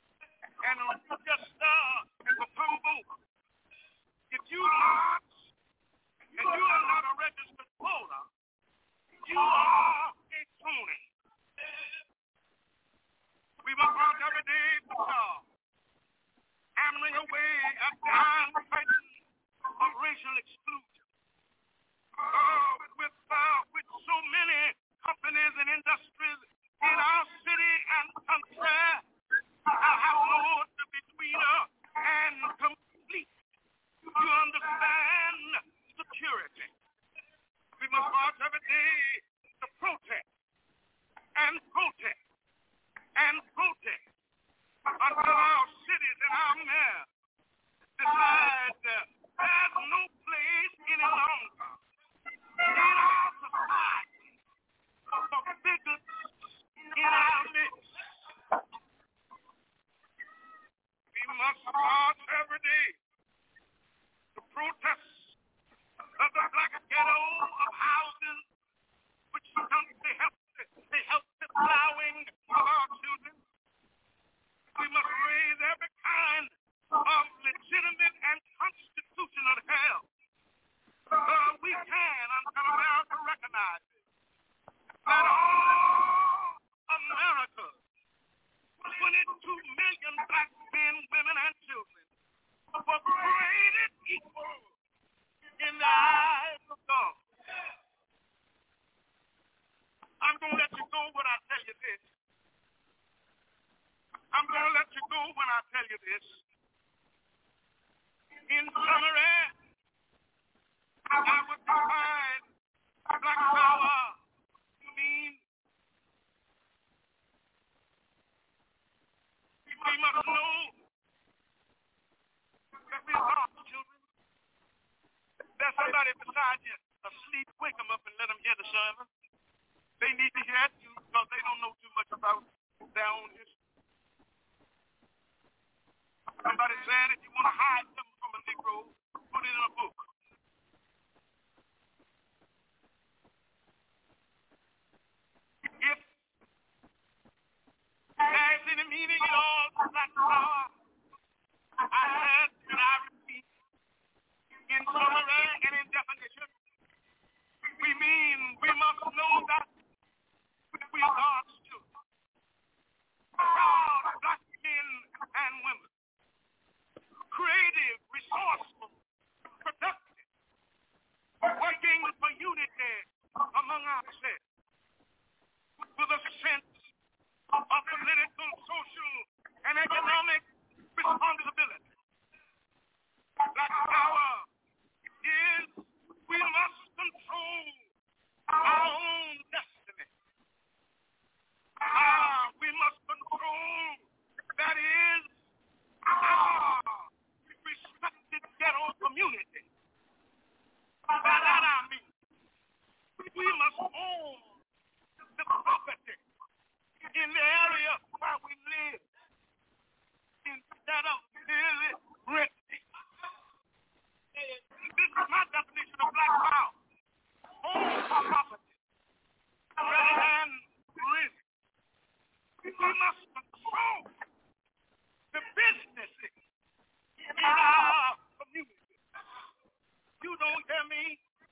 must march every day to protest of the black ghetto of houses which stunts the healthy plowing of our children. We must raise every kind of legitimate and constitutional hell. We can until America recognizes that all America, 22 million black men, women, and children, were created equal in the eyes of God. I'm going to let you go when I tell you this. I'm going to let you go when I tell you this. In summary, I would define black power to mean we must know that we are God's children. There's somebody beside you asleep. Wake them up and let them hear the sermon. They need to hear it too because they don't know too much about their own history. Somebody said if you want to hide something from a Negro, put it in a book. If there's any meaning at all to black power, I said and I repeat, in summary and in definition, we mean we must know that we are God's children. Proud black men and women. Creative, resourceful, productive, working for unity among ourselves with a sense of political, social, and economic responsibility. Black power is we must control our own destiny. We must control, that is, our respected ghetto community. By that I mean, we must own the property in the area where we live instead of merely renting. This is my definition of black power. Own property rather than rent. We must control the businesses in our community. You don't hear me?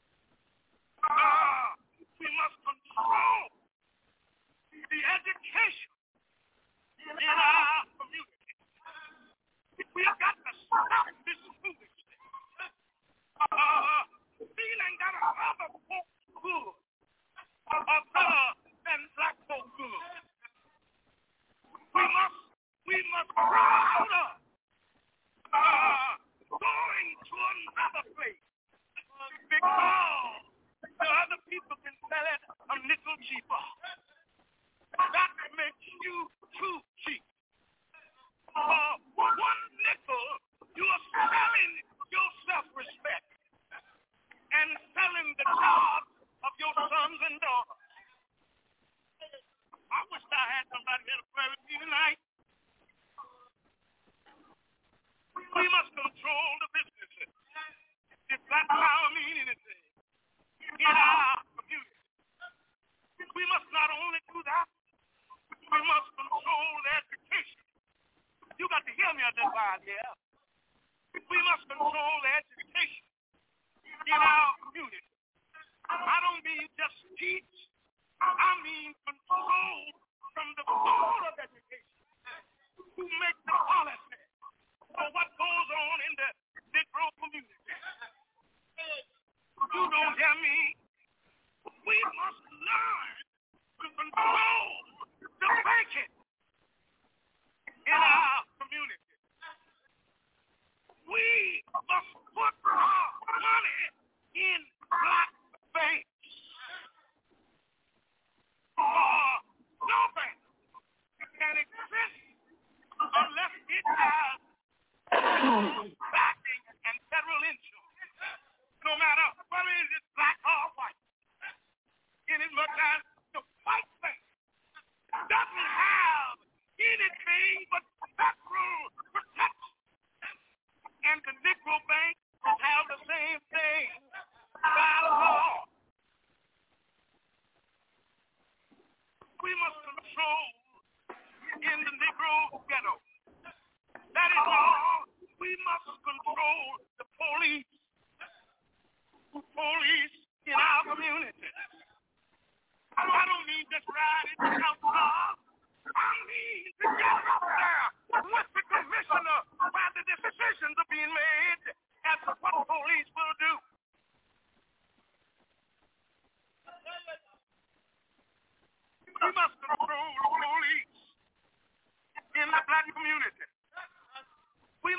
We must control the education in our community. We have got to stop this foolishness. Feeling that other folk good are better than black folk good. We must proud of going to another place because the other people can sell it a little cheaper. That makes you too cheap. For one nickel, you are selling your self-respect and selling the jobs of your sons and daughters. I wish I had somebody here to pray with me tonight. We must control the businesses. If black power mean anything in our community, we must not only do that, we must control the education. You got to hear me on this line here. We must control the education in our community. I don't mean just teach. I mean control from the board of education who make the policy for what goes on in the Negro community. You don't hear me? We must learn to control the banking in our community. We must put our money in black banks. No bank can exist unless it has backing and federal insurance. No matter whether it is black or white. Inasmuch as the white bank doesn't have anything but federal protection.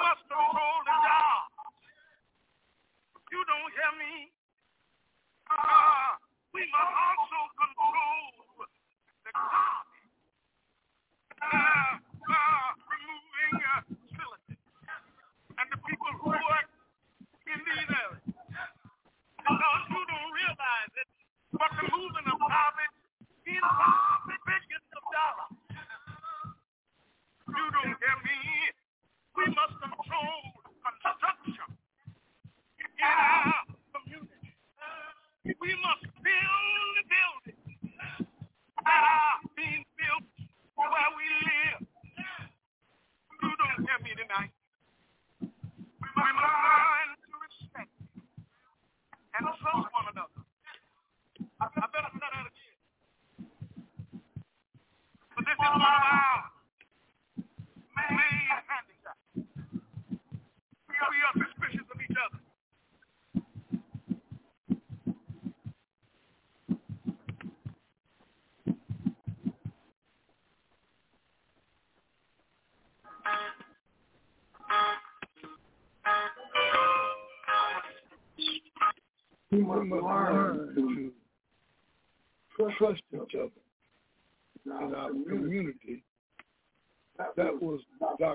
must control the job. You don't hear me? We must also control the garbage. Removing facilities and the people who work in these areas. Because you don't realize it, but the moving of garbage involves billions of dollars. You don't hear me? We must control construction in our community. We must build the buildings that are being built where we live. You don't hear me tonight. We must learn to respect and trust one another. I better say that again. But this is one of our main handicaps. We are suspicious of each other.
We must learn to trust each other in our community. That was Dr.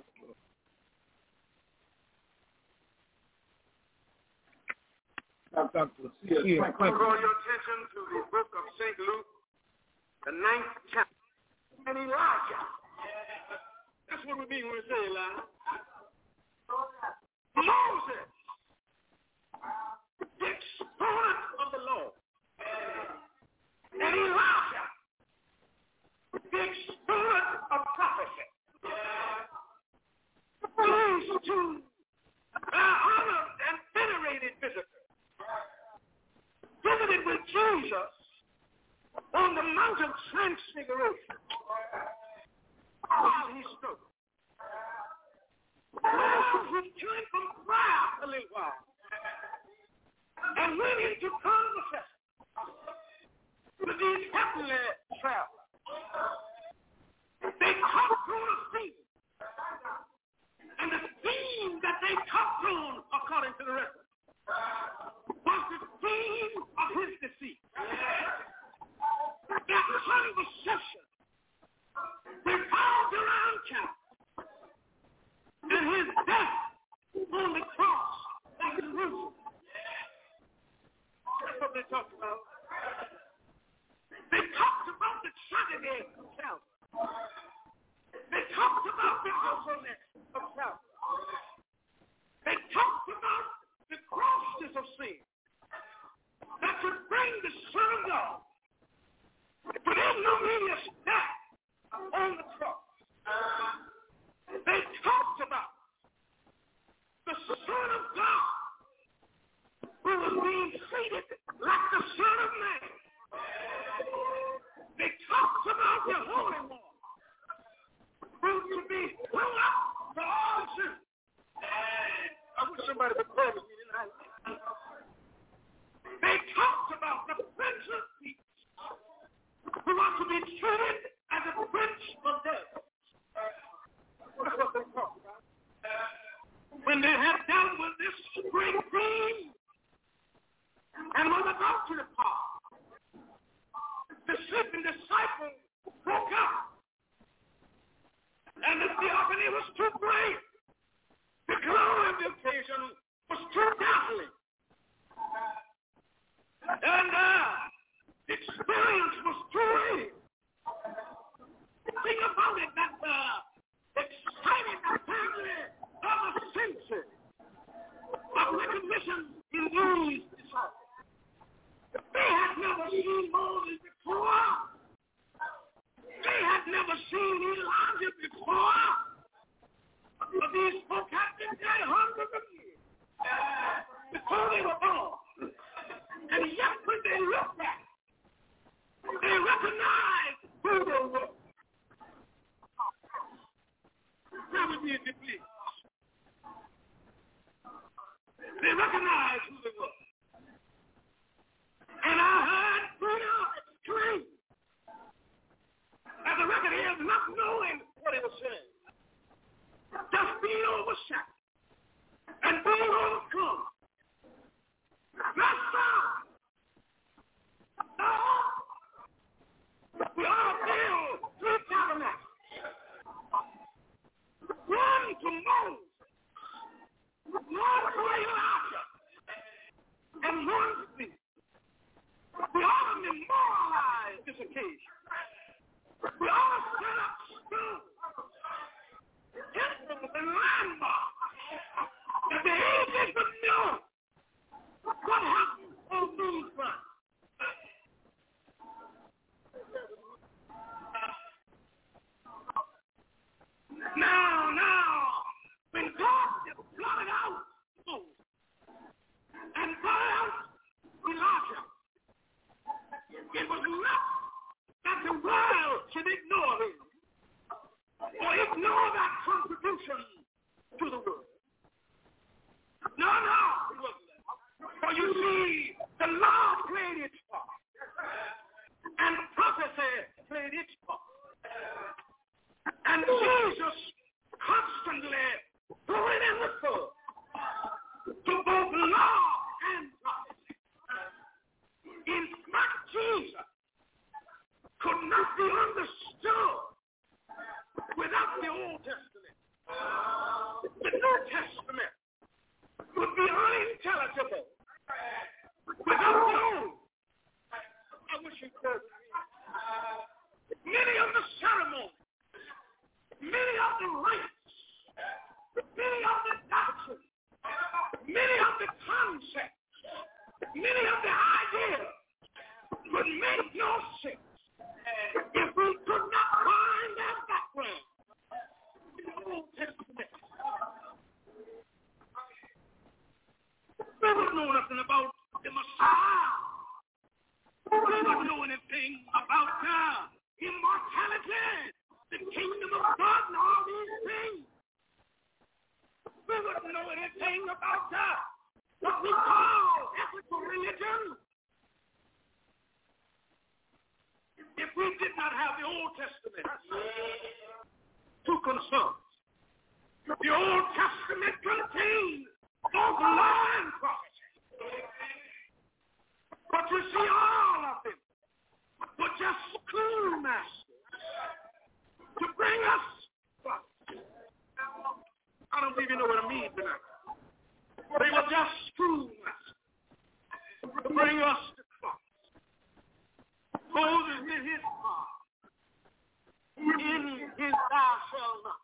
C.S.
I call your attention to the book of St. Luke, the 9th chapter, and Elijah. That's what we mean when we say Elijah. Moses, the exponent of the law, and Elijah, the exponent of prophecy. These two are honored and venerated visitors visited with Jesus on the Mount of Transfiguration while he spoke. Moses returned from prayer a little while and went into conversation with these heavenly travelers. They talked on a theme, and the theme that they talked on, according to the record, was the theme of his deceit. Their conversation revolved around Calvary and his death on the cross at Jerusalem. That's what they talked about. They talked about the tragedy of Calvary. They talked about the awfulness of Calvary. They talked about the grossness of sin that could bring the Son of God to ignominious death on the cross. They talked about the Son of God who was being treated like the Son of Man. They talked about the Holy One who would be hung up for all sin. I wish somebody would pray with me tonight. They talked about the Prince of Peace who was to be treated as a prince of death. That's what they talked about. When they had dealt with this great theme and were about to depart, the sleeping disciples woke up, and the theophany was too great. The glory of the occasion was too dazzling. And the experience was too real. Think about it, that exciting family of the senses of recognition in these disciples. They had never seen Moses before. They had never seen Elijah before. But these folk had been dead hundreds of years before they were born. And yet when they looked back, they recognized who they were. That would be a defeat. They recognized who they were. And I heard Peter exclaim, as the record is, not knowing what he was saying, just being overshadowed
and we will come. That's all. We are built 3 tabernacles. One to Moses, one to Elijah, and one to me. We ought to memorialize this occasion. We ought to set up stones, temples, and landmarks that the ages would know what happened on these fronts. Now, when God blotted out Moses and blotted out Elijah, it was not that the world should ignore him or ignore that contribution to the world. No, it wasn't that. For you see, the law played its part, and prophecy played its part. And Jesus constantly threw it in the foot to both law and prophecy. In fact, Jesus could not be understood without the Old Testament. The New Testament would be unintelligible without the Old. I wish you could. Many of the ceremonies, many of the rites, many of the doctrines, many of the concepts, many of the ideas would make no sense if we could not find that background in the Old Testament. We would know nothing about the Messiah. We would know anything about immortality, the kingdom of God, and all these things. We wouldn't know anything about what we call ethical religion if we did not have the Old Testament to consult. The Old Testament contains both law and prophecy. But you see, all of them were just schoolmasters to bring us. I don't even know what I mean tonight. They were just schoolmasters to bring us to Christ. Moses did his part. In his thou shalt not.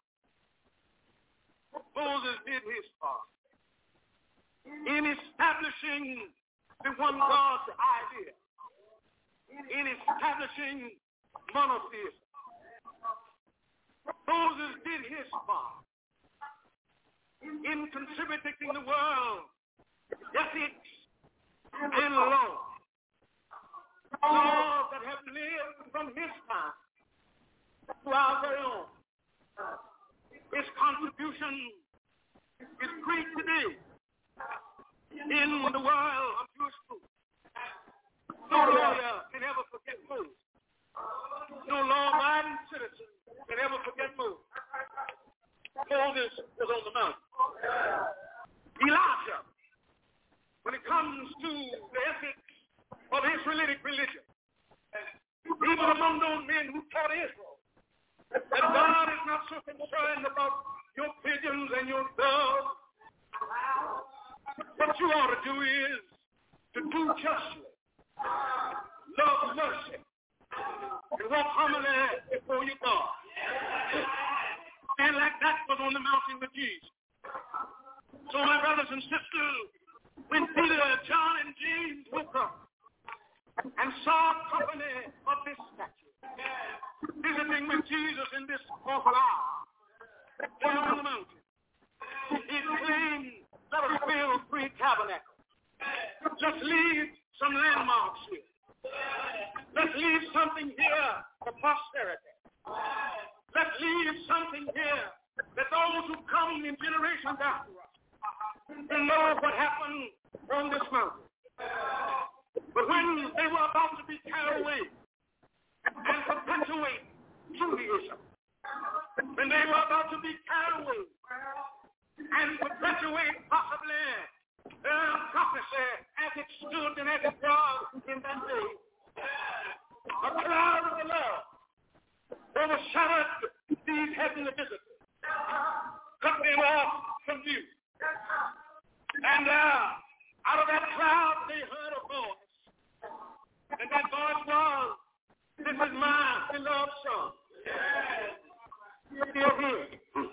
Moses did his part in establishing the one God's idea, in establishing monotheism. Moses did his part in contributing the world ethics and law. Laws that have lived from his time to our very own. His contribution is great today in the world of Jewish food. No lawyer can ever forget Moses. No law-abiding citizen can ever forget Moses. Moses was on the mountain. Elijah, when it comes to the ethics of Israelitic religion, even among those men who taught Israel that God is not so concerned about your pigeons and your doves. What you ought to do is to do justly, love mercy, and walk humbly before your God. And like that was on the mountain with Jesus. So my brothers and sisters, when Peter, John, and James woke up and saw a company of this statue visiting with Jesus in this awful hour down on the mountain, he claimed, let us build 3 tabernacles. Let's leave some landmarks here. Let's leave something here for posterity. Let's leave something here that those who come in generations after us will know what happened on this mountain. But when they were about to be carried away and perpetuate Judaism, when they were about to be carried away
and perpetuate possibly prophecy as it stood and as it was in that day. A cloud of the Lord overshadowed these heavenly visitors, cut them off from view. And out of that cloud they heard a voice. And that voice was, "This is my beloved son." You're here.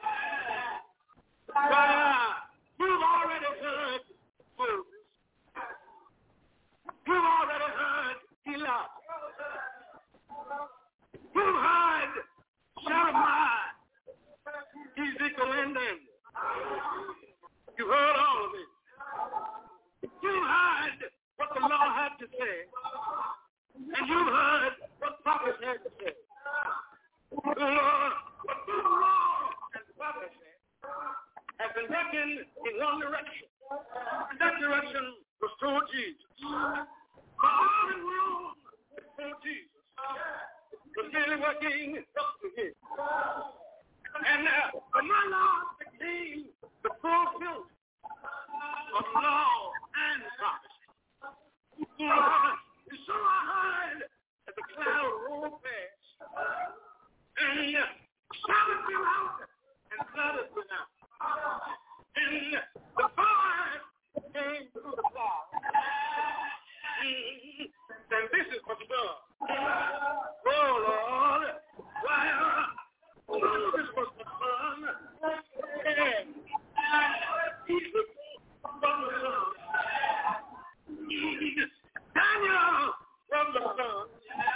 You've already heard Moses. You've already heard Elijah. You've heard Jeremiah, Ezekiel, and Daniel. You heard all of it. You heard what the Lord had to say. And you heard what prophets had to say. The Lord and prophecy have been working in one direction. And that direction was toward Jesus. But all in Rome toward Jesus was really working up to him. And my Lord became the fulfillment of law and prophecy. And so I heard that the cloud rolled past and shouted them out and flooded them out. And the fire came through the cloud. And this is what's done. Oh, Lord, why this was the son, and Jesus from the son. Daniel from the son.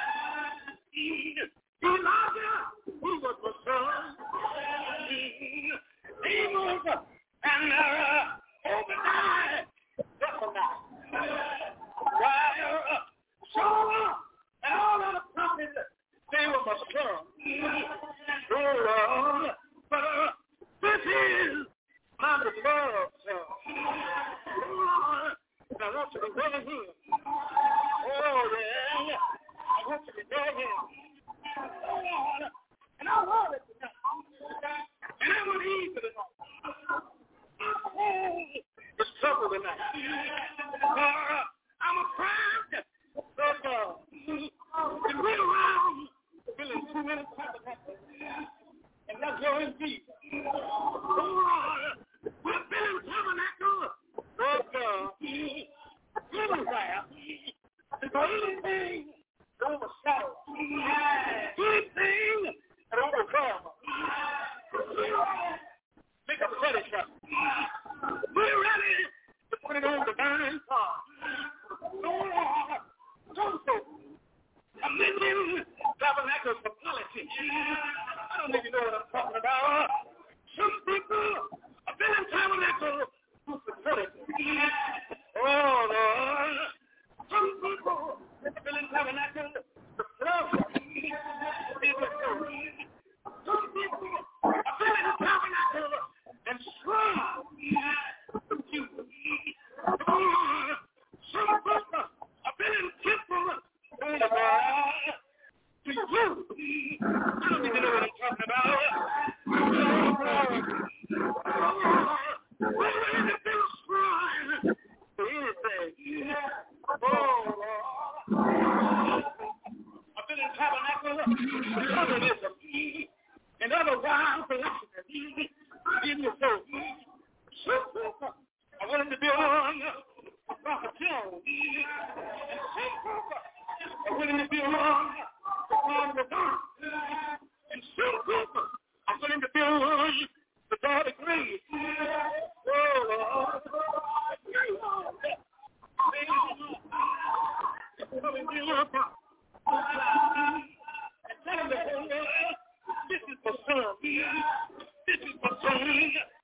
Elijah, who was the son. Amos and Obadiah, Zephaniah. Saul and all of the prophets, they were my son. Oh, Lord, but this is my beloved son. Oh, Lord, I want you to go to him. Oh, yeah, I want you to go to him. Oh, Lord, and I want it tonight. And I want Eve tonight. Oh, it's trouble tonight. I'm afraid that we went around feeling too many tabernacles, and that's your indeed. Oh, we're feeling tabernacle, but anywhere, because anything that overshadows, anything that overcomes, make a credit shot. We're ready to put it on the divine card. Some folks are making tabernacles for politics. I don't even know what I'm talking about. Some people are building tabernacles for fertility. Oh, Lord. Some people are building tabernacles for pleasure. Some people are building a tabernacle and shrine for beauty. Oh, some people are building temple to you. I don't even know what I'm talking about. We're ready to build a shrine for anything. Oh, Lord. I've been in tabernacle and modernism and other wild philosophies. Give me so. I wanted to be on a prophet Jones. I'm willing to be on the dark. And some people are willing to be on the dark grave. Oh, Lord. And tell them the whole world, this is the son. This is the son.